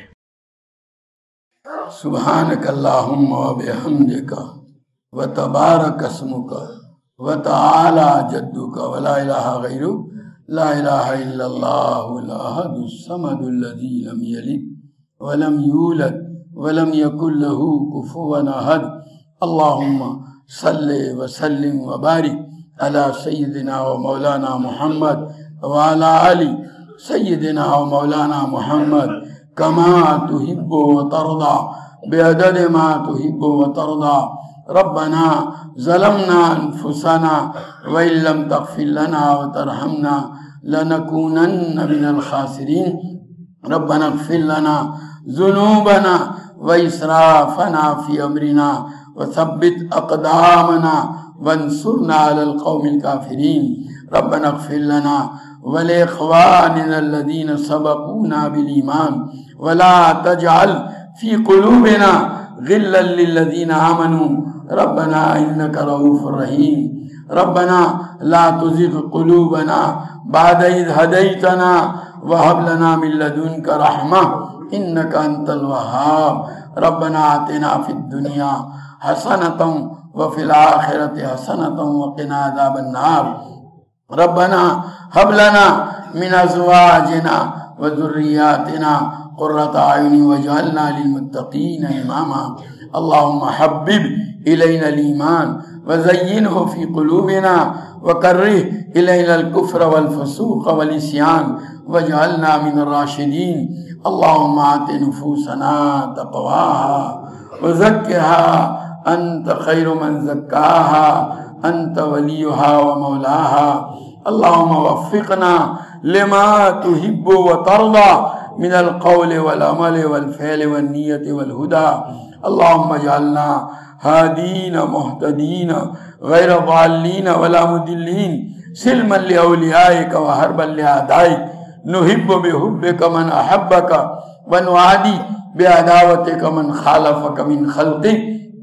[SPEAKER 2] سبحانک اللہم و بحمدک و تبارک اسمک و تعالی جدک و لا الہ غیرک، لا الہ الا اللہ الاحد الصمد الذی لم یلد ولم یولد ولم یکن له کفوا احد۔ اللہم صلی وسلم وبارک علی سیدنا و مولانا محمد وعلی آل سیدنا و مولانا محمد کما تحب و ترضى بعدد ما تحب و ترضى۔ ربنا ظلمنا انفسنا وان لم تغفر لنا وترحمنا لنكونن من الخاسرين۔ ربنا اغفر لنا ذنوبنا واسرافنا في امرنا وثبت اقدامنا وانصرنا على القوم الكافرين۔ ربنا اغفر لنا ولإخواننا الذين سبقونا بالإيمان ولا تجعل فی قلوبنا غلا للذین آمنوا ربنا انک رؤوف رحیم ربنا لا تزغ قلوبنا بعد اذ ہدیتنا وهب لنا من لدنک رحمہ انک انت الوہاب ربنا آتنا فی الدنیا حسنۃ وفی الآخرۃ حسنۃ وقنا عذاب النار ربنا هب لنا من ازواجنا وذرياتنا قرة اعین واجعلنا للمتقین اماما اللهم حبب إلينا الإيمان وزينه في قلوبنا وكره إلينا الكفر والفسوق والعصيان واجعلنا من الراشدين اللهم آت نفوسنا تقواها وزكها أنت خير من زكاها أنت وليها ومولاها اللهم وفقنا لما تحب وترضى من القول والعمل والفعل والنية والهدى اللهم اجعلنا هادين مهتدين غير ضالين ولا مضلين سلما لأوليائك وحربا لأعدائك نحب بحبك من أحبك ونعادي بعداوتك من خالفك من خلقك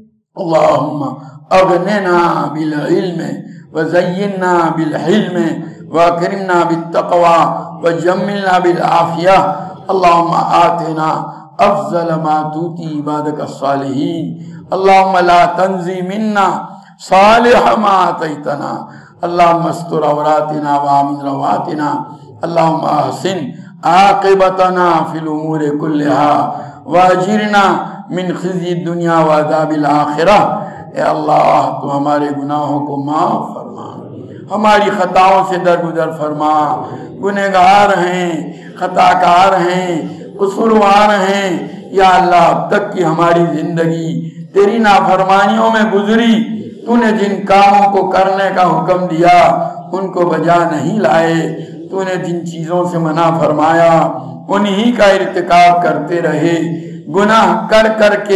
[SPEAKER 2] اللهم أغننا بالعلم وزينا بالحلم وأكرمنا بالتقوى وجملنا بالعافية اللهم آتنا أفضل ما تؤتي عبادك الصالحين اللهم لا تنزي منا صالح ما آتيتنا اللهم استر عوراتنا وآمن رواتنا اللهم أحسن عاقبتنا في الأمور كلها وأجرنا من خزي الدنيا وعذاب الآخرة اے اللہ تو ہمارے گناہوں کو معاف فرما ہماری خطاؤں سے درگزر فرما گنہگار ہیں خطا کار ہیں قصوروار ہیں یا اللہ اب تک کی ہماری زندگی تیری نافرمانیوں میں گزری تو نے جن کاموں کو کرنے کا حکم دیا ان کو بجا نہیں لائے تو نے جن چیزوں سے منع فرمایا انہی کا ارتکاب کرتے رہے گناہ کر کر کے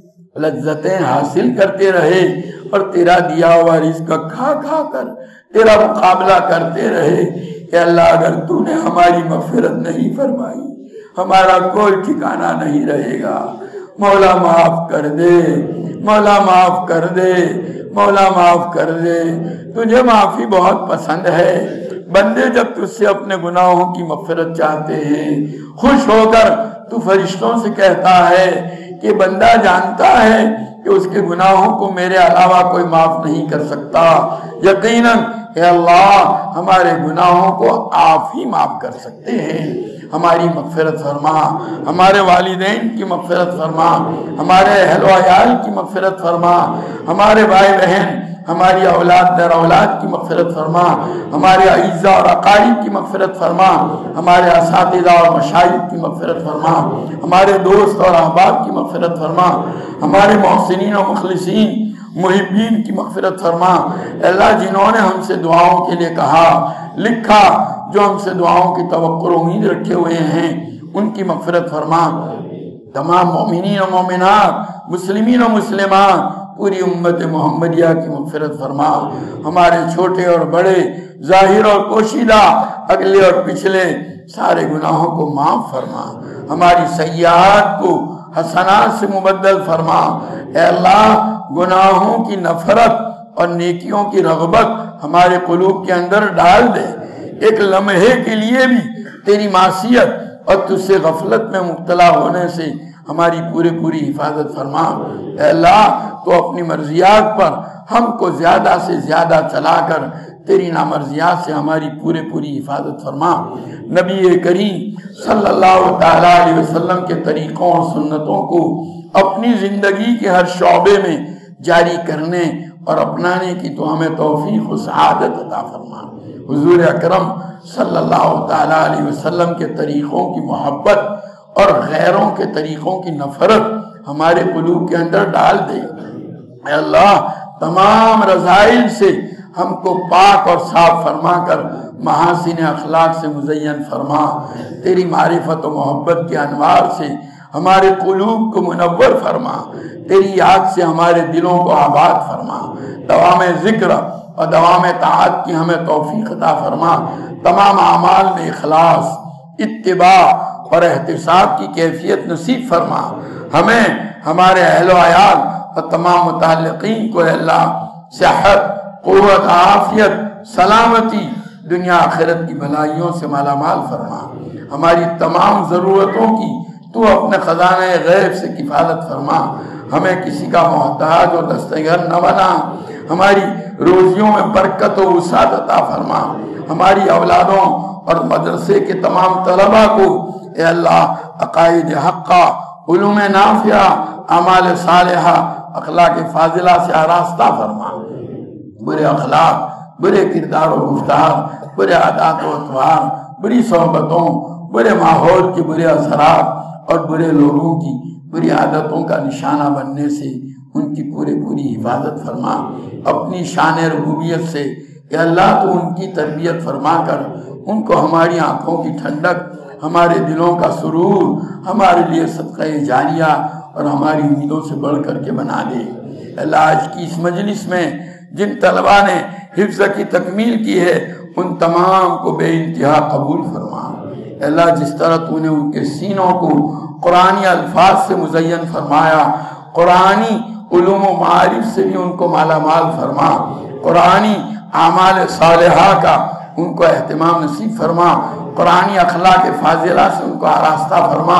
[SPEAKER 2] لذتیں حاصل کرتے رہے اور تیرا دیا ہوا رزق کھا کھا کر تیرا مقابلہ کرتے رہے کہ اللہ اگر تو نے ہماری مغفرت نہیں فرمائی ہمارا کوئی ٹھکانہ نہیں رہے گا مولا معاف کر دے مولا معاف کر دے مولا معاف کر دے تجھے معافی بہت پسند ہے بندے جب تجھ سے اپنے گناہوں کی مغفرت چاہتے ہیں خوش ہو کر تو فرشتوں سے کہتا ہے کہ بندہ جانتا ہے کہ اس کے گناہوں کو میرے علاوہ کوئی معاف نہیں کر سکتا یقیناً اے اللہ ہمارے گناہوں کو آپ ہی معاف کر سکتے ہیں ہماری مغفرت فرما ہمارے والدین کی مغفرت فرما ہمارے اہل و عیال کی مغفرت فرما ہمارے بھائی بہن ہماری اولاد در اولاد کی مغفرت فرما ہمارے اعزاء اور اقارب کی مغفرت فرما ہمارے اساتذہ اور مشائخ کی مغفرت فرما ہمارے دوست اور احباب کی مغفرت فرما ہمارے محسنین و مخلصین محبین کی مغفرت فرما اللہ جنہوں نے ہم سے دعاؤں کے لیے کہا لکھا جو ہم سے دعاؤں کی توقع و امید رکھے ہوئے ہیں ان کی مغفرت فرما تمام مومنین و مومنات مسلمین و مسلمان پوری امت محمدیہ کی مغفرت فرما ہمارے چھوٹے اور بڑے ظاہر اور پوشیدہ اگلے اور پچھلے سارے گناہوں کو معاف فرما ہماری سیئات کو حسنات سے مبدل فرما اے اللہ گناہوں کی نفرت اور نیکیوں کی رغبت ہمارے قلوب کے اندر ڈال دے ایک لمحے کے لیے بھی تیری معصیت اور تجھ سے غفلت میں مبتلا ہونے سے ہماری پوری حفاظت فرما اے اللہ تو اپنی مرضیات پر ہم کو زیادہ سے زیادہ چلا کر تیری نامرضیات سے ہماری پوری حفاظت فرما نبی کریم صلی اللہ تعالیٰ علیہ وسلم کے طریقوں اور سنتوں کو اپنی زندگی کے ہر شعبے میں جاری کرنے اور اپنانے کی تو ہمیں توفیق و سعادت عطا فرما حضور اکرم صلی اللہ تعالیٰ علیہ وسلم کے طریقوں کی محبت اور غیروں کے طریقوں کی نفرت ہمارے قلوب کے اندر ڈال دے اے اللہ تمام رذائل سے ہم کو پاک اور صاف فرما کر محاسن اخلاق سے مزین فرما تیری معرفت و محبت کے انوار سے ہمارے قلوب کو منور فرما تیری یاد سے ہمارے دلوں کو آباد فرما دوام ذکر اور دوام طاعت کی ہمیں توفیق عطا فرما تمام اعمال میں اخلاص اتباع اور احتساب کی کیفیت نصیب فرما ہمیں، ہمارے اہل و عیال اور تمام متعلقین کو اے اللہ صحت، قوت، عافیت، سلامتی، دنیا آخرت کی بھلائیوں سے مالا مال فرما۔ ہماری تمام ضرورتوں کی تو اپنے خزانہ غیب سے کفالت فرما۔ ہمیں کسی کا محتاج اور دستگیر نہ بنا۔ ہماری روزیوں میں برکت و وسعت عطا فرما۔ ہماری اولادوں اور مدرسے کے تمام طلباء کو اے اللہ عقائد حقہ، علوم نافعہ، اعمال صالحہ، اخلاق فاضلہ سے آراستہ فرما۔ برے اخلاق، برے کردار و گفتار، برے عادات و اطوار، بری صحبتوں، برے ماحول کے برے اثرات اور برے لوگوں کی بری عادتوں کا نشانہ بننے سے ان کی پوری حفاظت فرما۔ اپنی شان ربوبیت سے کہ اللہ تو ان کی تربیت فرما کر ان کو ہماری آنکھوں کی ٹھنڈک، ہمارے دلوں کا سرور، ہمارے لیے صدقہ جاریہ اور ہماری امیدوں سے بڑھ کر کے بنا دے۔ اللہ آج کی اس مجلس میں جن طلباء نے حفظ کی تکمیل کی ہے ان تمام کو بے انتہا قبول فرما۔ اللہ جس طرح تو نے ان کے سینوں کو قرآنی الفاظ سے مزین فرمایا، قرآنی علوم و معارف سے بھی ان کو مالا مال فرما، قرآنی اعمال صالحہ کا ان کو اہتمام نصیب فرما، قرآنی اخلاق فاضلہ سے ان کو آراستہ فرما۔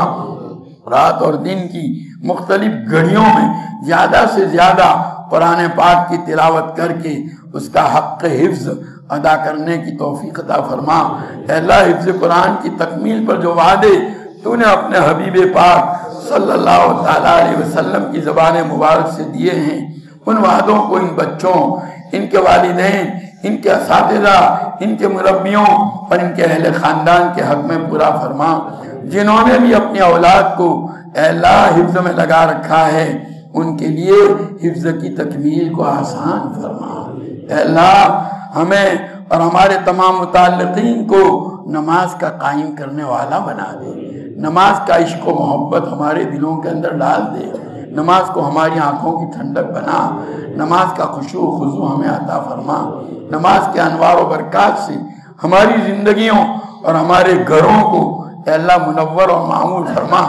[SPEAKER 2] رات اور دن کی مختلف گھڑیوں میں زیادہ سے زیادہ قرآن پاک کی تلاوت کر کے اس کا حق حفظ ادا کرنے کی توفیق عطا فرما۔ اے اللہ حفظ قرآن کی تکمیل پر جو وعدے تو نے اپنے حبیب پاک صلی اللہ تعالیٰ علیہ وسلم کی زبان مبارک سے دیے ہیں، ان وعدوں کو ان بچوں، ان کے والدین، ان کے اساتذہ، ان کے مربیوں اور ان کے اہل خاندان کے حق میں پورا فرما۔ جنہوں نے بھی اپنی اولاد کو اے اللہ حفظ میں لگا رکھا ہے ان کے لیے حفظ کی تکمیل کو آسان فرما۔ اے اللہ ہمیں اور ہمارے تمام متعلقین کو نماز کا قائم کرنے والا بنا دے، نماز کا عشق و محبت ہمارے دلوں کے اندر ڈال دے، نماز کو ہماری آنکھوں کی ٹھنڈک بنا، نماز کا خشوع و خضوع ہمیں عطا فرما، نماز کے انوار و برکات سے ہماری زندگیوں اور ہمارے گھروں کو اے اللہ منور اور معمور فرما،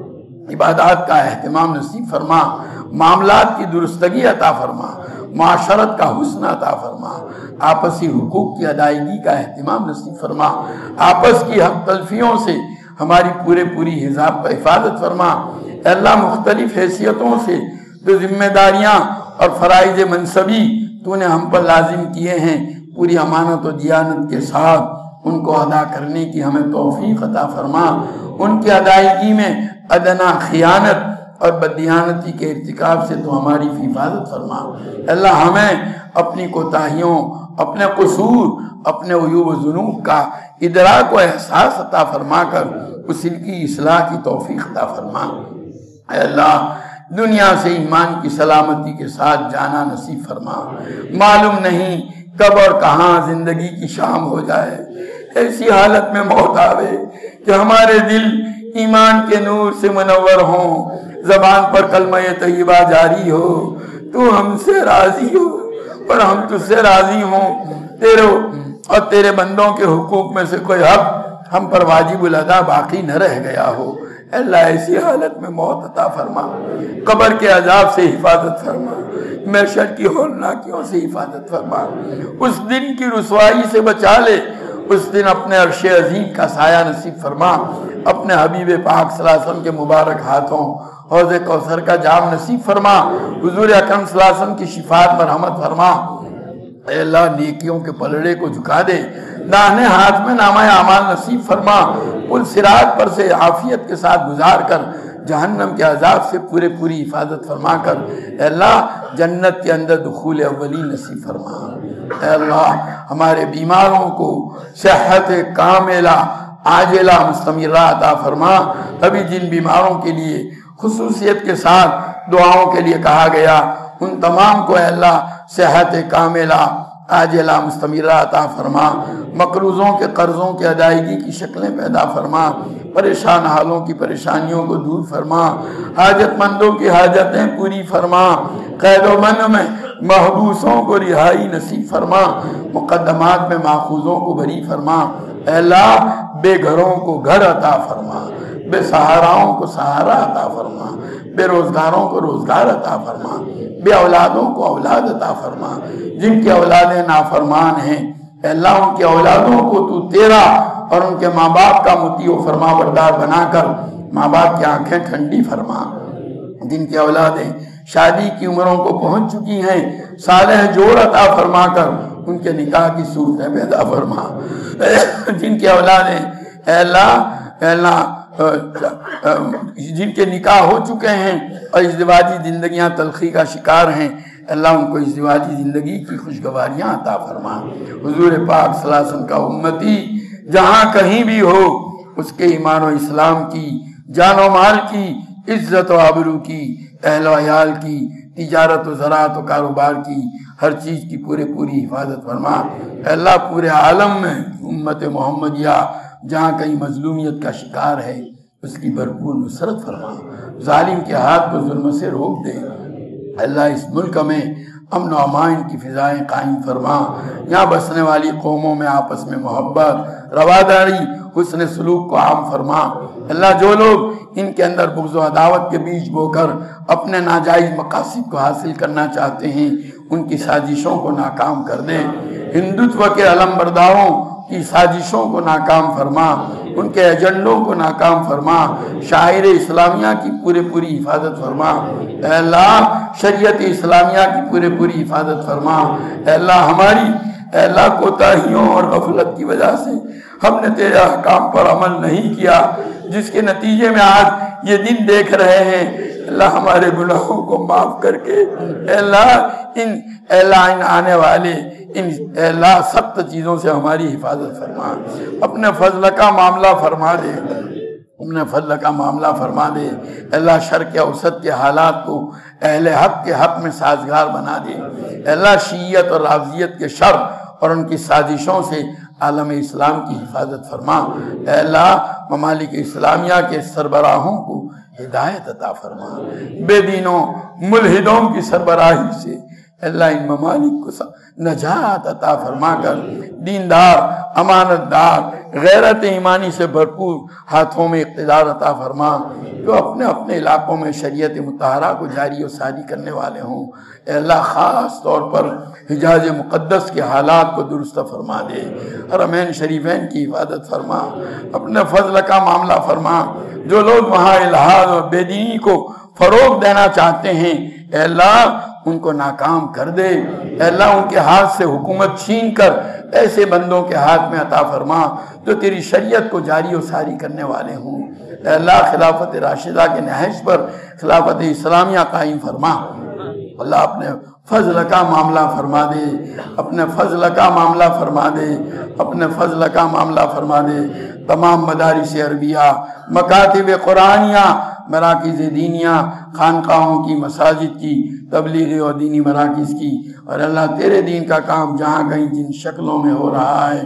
[SPEAKER 2] عبادات کا اہتمام نصیب فرما، معاملات کی درستگی عطا فرما، معاشرت کا حسن عطا فرما، آپسی حقوق کی ادائیگی کا اہتمام نصیب فرما، آپس کی حق تلفیوں سے ہماری پوری حفاظت فرما۔ اے اللہ مختلف حیثیتوں سے جو ذمہ داریاں اور فرائض منصبی تو نے ہم پر لازم کیے ہیں پوری امانت و دیانت کے ساتھ ان کو ادا کرنے کی ہمیں توفیق عطا فرما۔ ان کی ادائیگی میں ادنا خیانت اور بددیانتی کے ارتکاب سے تو ہماری حفاظت فرما۔ اللہ ہمیں اپنی کوتاہیوں، اپنے قصور، اپنے عیوب و ذنوب کا ادراک و احساس عطا فرما کر اس کی اصلاح کی توفیق عطا فرما۔ اے اللہ دنیا سے ایمان کی سلامتی کے ساتھ جانا نصیب فرما۔ معلوم نہیں کب اور کہاں زندگی کی شام ہو جائے، ایسی حالت میں موت آوے کہ ہمارے دل ایمان کے نور سے منور ہوں، زبان پر کلمہ طیبہ جاری ہو، تو ہم سے راضی ہو اور ہم تجھ سے راضی ہوں، تیرے بندوں کے حقوق میں سے کوئی حق ہم پر واجب الادا باقی نہ رہ گیا ہو۔ اے اللہ ایسی حالت میں موت عطا فرما، قبر کے عذاب سے حفاظت فرما، محشر کی ہولناکیوں سے حفاظت فرما، اس دن کی رسوائی سے بچا لے، اس دن اپنے عرش عظیم کا سایہ نصیب فرما، اپنے حبیب پاک صلی اللہ علیہ وسلم کے مبارک ہاتھوں حوض کوثر کا جام نصیب فرما، حضور اکرم صلی اللہ علیہ وسلم کی شفاعت پر رحمت فرما۔ اے اللہ نیکیوں کے پلڑے کو جھکا دے، داہنے ہاتھ میں نامہ اعمال نصیب فرما، پل صراط پر سے عافیت کے ساتھ گزار کر جہنم کے عذاب سے پوری حفاظت فرما کر اے اللہ جنت کے اندر دخول اولی نصیب فرما۔ اے اللہ ہمارے بیماروں کو صحت کاملہ عاجلہ مستمرہ عطا فرما۔ ابھی جن بیماروں کے لیے خصوصیت کے ساتھ دعاؤں کے لیے کہا گیا ان تمام کو اے اللہ صحت کاملہ عاجلہ مستمرہ عطا فرما، مقروضوں کے قرضوں کی ادائیگی کی شکلیں پیدا فرما، پریشان حالوں کی پریشانیوں کو دور فرما، حاجت مندوں کی حاجتیں پوری فرما، قید و بند میں محبوسوں کو رہائی نصیب فرما، مقدمات میں ماخوذوں کو بری فرما۔ اے اللہ بے گھروں کو گھر عطا فرما، بے سہاراؤں کو سہارا عطا فرما، بے روزگاروں کو روزگار عطا فرما، بے اولادوں کو اولاد عطا فرما، جن کی اولادیں نافرمان ہیں اے اللہ ان کی اولادوں کو تو تیرا اور ان کے ماں باپ کا مطیع و فرما بردار بنا کر ماں باپ کی آنکھیں ٹھنڈی فرما، جن کی اولادیں شادی کی عمروں کو پہنچ چکی ہیں صالح جوڑ عطا فرما کر ان کے نکاح کی صورتیں پیدا فرما، جن کی اولادیں اے اللہ جن کے نکاح ہو چکے ہیں اور ازدواجی زندگیاں تلخی کا شکار ہیں اللہ ان کو ازدواجی زندگی کی خوشگواریاں عطا فرما، حضور پاک صلی اللہ علیہ وسلم کا امتی جہاں کہیں بھی ہو اس کے ایمان و اسلام کی، جان و مال کی، عزت و آبرو کی، اہل و عیال کی، تجارت و زراعت و کاروبار کی، ہر چیز کی پوری حفاظت فرما اے اللہ پورے عالم میں امت محمدیہ جہاں کہیں مظلومیت کا شکار ہے اس کی بھرپور نصرت فرما، ظالم کے ہاتھ کو ظلم سے روک دے اللہ اس ملک میں امن و امان کی فضائیں قائم فرما، یہاں بسنے والی قوموں میں آپس میں محبت، رواداری، حسن سلوک کو عام فرما اللہ، جو لوگ ان کے اندر بغض و عداوت کے بیج بو کر اپنے ناجائز مقاصد کو حاصل کرنا چاہتے ہیں ان کی سازشوں کو ناکام کر دے، ہندوتو کے علم برداروں کی سازشوں کو ناکام فرما، ان کے ایجنڈوں کو ناکام فرما، شاعر اسلامیہ کی پوری حفاظت فرما اے اللہ، شریعت اسلامیہ کی پوری حفاظت فرما اے اللہ، ہماری اے اللہ کوتاہیوں اور غفلت کی وجہ سے ہم نے تیرے احکام پر عمل نہیں کیا جس کے نتیجے میں آج یہ دن دیکھ رہے ہیں اللہ، ہمارے گناہوں کو معاف کر کے اے اللہ ان آنے والے اے اللہ سخت چیزوں سے ہماری حفاظت فرما، اپنے فضل کا معاملہ فرما دے، اپنے فضل کا معاملہ فرما دے اے اللہ، شرق اوسط کے حالات کو اہل حق کے حق میں سازگار بنا دے اے اللہ، شیعیت اور رافضیت کے شر اور ان کی سازشوں سے عالم اسلام کی حفاظت فرما اے اللہ، ممالک اسلامیہ کے سربراہوں کو ہدایت عطا فرما، بے دینوں ملحدوں کی سربراہی سے اللہ ان ممالک کو نجات عطا فرما کر دیندار، امانت دار، غیرت ایمانی سے بھرپور ہاتھوں میں اقتدار عطا فرما، جو اپنے اپنے علاقوں میں شریعت مطہرہ کو جاری و ساری کرنے والے ہوں اے اللہ، خاص طور پر حجاز مقدس کے حالات کو درست فرما دے، حرمین شریفین کی حفاظت فرما، اپنے فضل کا معاملہ فرما، جو لوگ وہاں الحاد اور بے دینی کو فروغ دینا چاہتے ہیں اے اللہ ان کو ناکام کر دے اے اللہ، ان کے ہاتھ سے حکومت چھین کر ایسے بندوں کے ہاتھ میں عطا فرما جو تیری شریعت کو جاری و ساری کرنے والے ہوں اے اللہ، خلافت راشدہ کے نہج پر خلافت اسلامیہ قائم فرما اللہ، اپنے فضل کا معاملہ فرما دے، اپنے فضل کا معاملہ فرما دے، اپنے فضل کا معاملہ فرما دے، تمام مدارس عربیہ، مکاتب قرآنیہ، مراکز دینیہ، خانقاہوں کی، مساجد کی، تبلیغی اور دینی مراکز کی، اور اللہ تیرے دین کا کام جہاں کہیں جن شکلوں میں ہو رہا ہے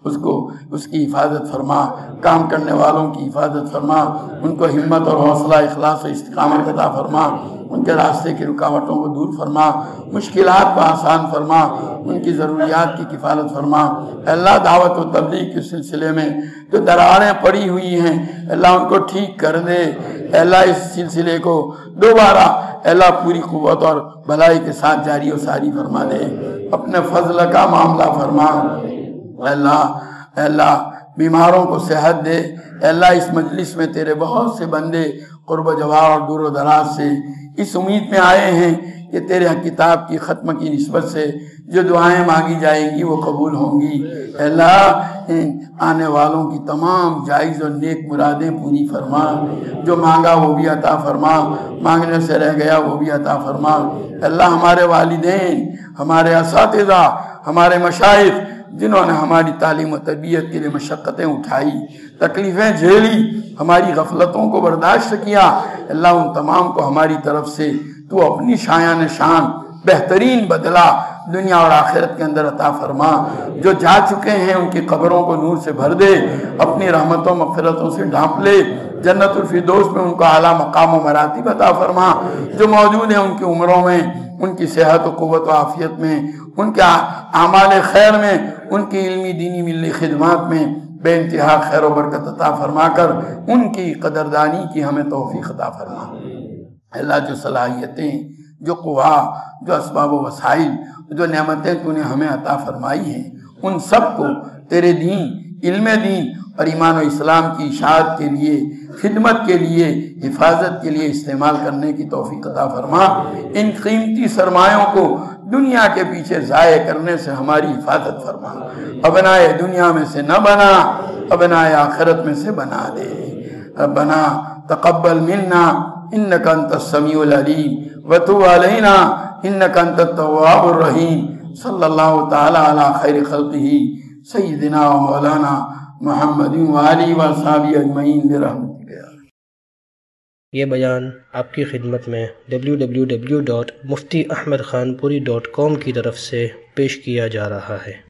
[SPEAKER 2] اس کی حفاظت فرما، کام کرنے والوں کی حفاظت فرما، ان کو ہمت اور حوصلہ، اخلاص و استقامت عطا فرما، ان کے راستے کی رکاوٹوں کو دور فرما، مشکلات کو آسان فرما، ان کی ضروریات کی کفالت فرما اے اللہ، دعوت و تبلیغ کے سلسلے میں جو دراریں پڑی ہوئی ہیں اللہ ان کو ٹھیک کر دے اے اللہ، اس سلسلے کو دوبارہ اے اللہ پوری قوت اور بھلائی کے ساتھ جاری و ساری فرما دے، اپنے فضل کا معاملہ فرما اے اللہ، بیماروں کو صحت دے اے اللہ، اس مجلس میں تیرے بہت سے بندے قرب و جوار اور دور و دراز سے اس امید میں آئے ہیں کہ تیرے کتاب کی ختم کی نسبت سے جو دعائیں مانگی جائیں گی وہ قبول ہوں گی اے اللہ، آنے والوں کی تمام جائز اور نیک مرادیں پوری فرما، جو مانگا وہ بھی عطا فرما، مانگنے سے رہ گیا وہ بھی عطا فرما اے اللہ، ہمارے والدین، ہمارے اساتذہ، ہمارے مشائخ جنہوں نے ہماری تعلیم و تربیت کے لیے مشقتیں اٹھائی، تکلیفیں جھیلی، ہماری غفلتوں کو برداشت کیا اللہ، ان تمام کو ہماری طرف سے تو اپنی شایان شان بہترین بدلہ دنیا اور آخرت کے اندر عطا فرما، جو جا چکے ہیں ان کی قبروں کو نور سے بھر دے، اپنی رحمتوں مغفرتوں سے ڈھانپ لے، جنت الفردوس میں ان کو اعلیٰ مقام و مراتب عطا فرما، جو موجود ہیں ان کی عمروں میں، ان کی صحت و قوت و عافیت میں، ان کے اعمال خیر میں، ان کی علمی دینی ملی خدمات میں بے انتہا خیر و برکت عطا فرما کر ان کی قدردانی کی ہمیں توفیق عطا فرما۔ اللہ جو صلاحیتیں، جو قوا، جو اسباب و وسائل، جو نعمتیں تو نے ہمیں عطا فرمائی ہیں، ان سب کو تیرے دین، علم دین اور ایمان و اسلام کی اشاعت کے لیے، خدمت کے لیے، حفاظت کے لیے استعمال کرنے کی توفیق عطا فرما۔ ان قیمتی سرمایوں کو دنیا کے پیچھے ضائع کرنے سے ہماری حفاظت فرما۔ ابنائے دنیا میں سے نہ بنا، ابنائے آخرت میں سے بنا دے۔ ربنا تقبل منا انک انت السمیع العلیم وتب علینا انک انت التواب الرحیم۔ صلی اللہ تعالی علی خیر خلقہ سیدنا و مولانا محمد وآلہ وصحبہ اجمعین برحمتک۔
[SPEAKER 1] یہ بیان آپ کی خدمت میں www.muftiahmedkhanpuri.com کی طرف سے پیش کیا جا رہا ہے۔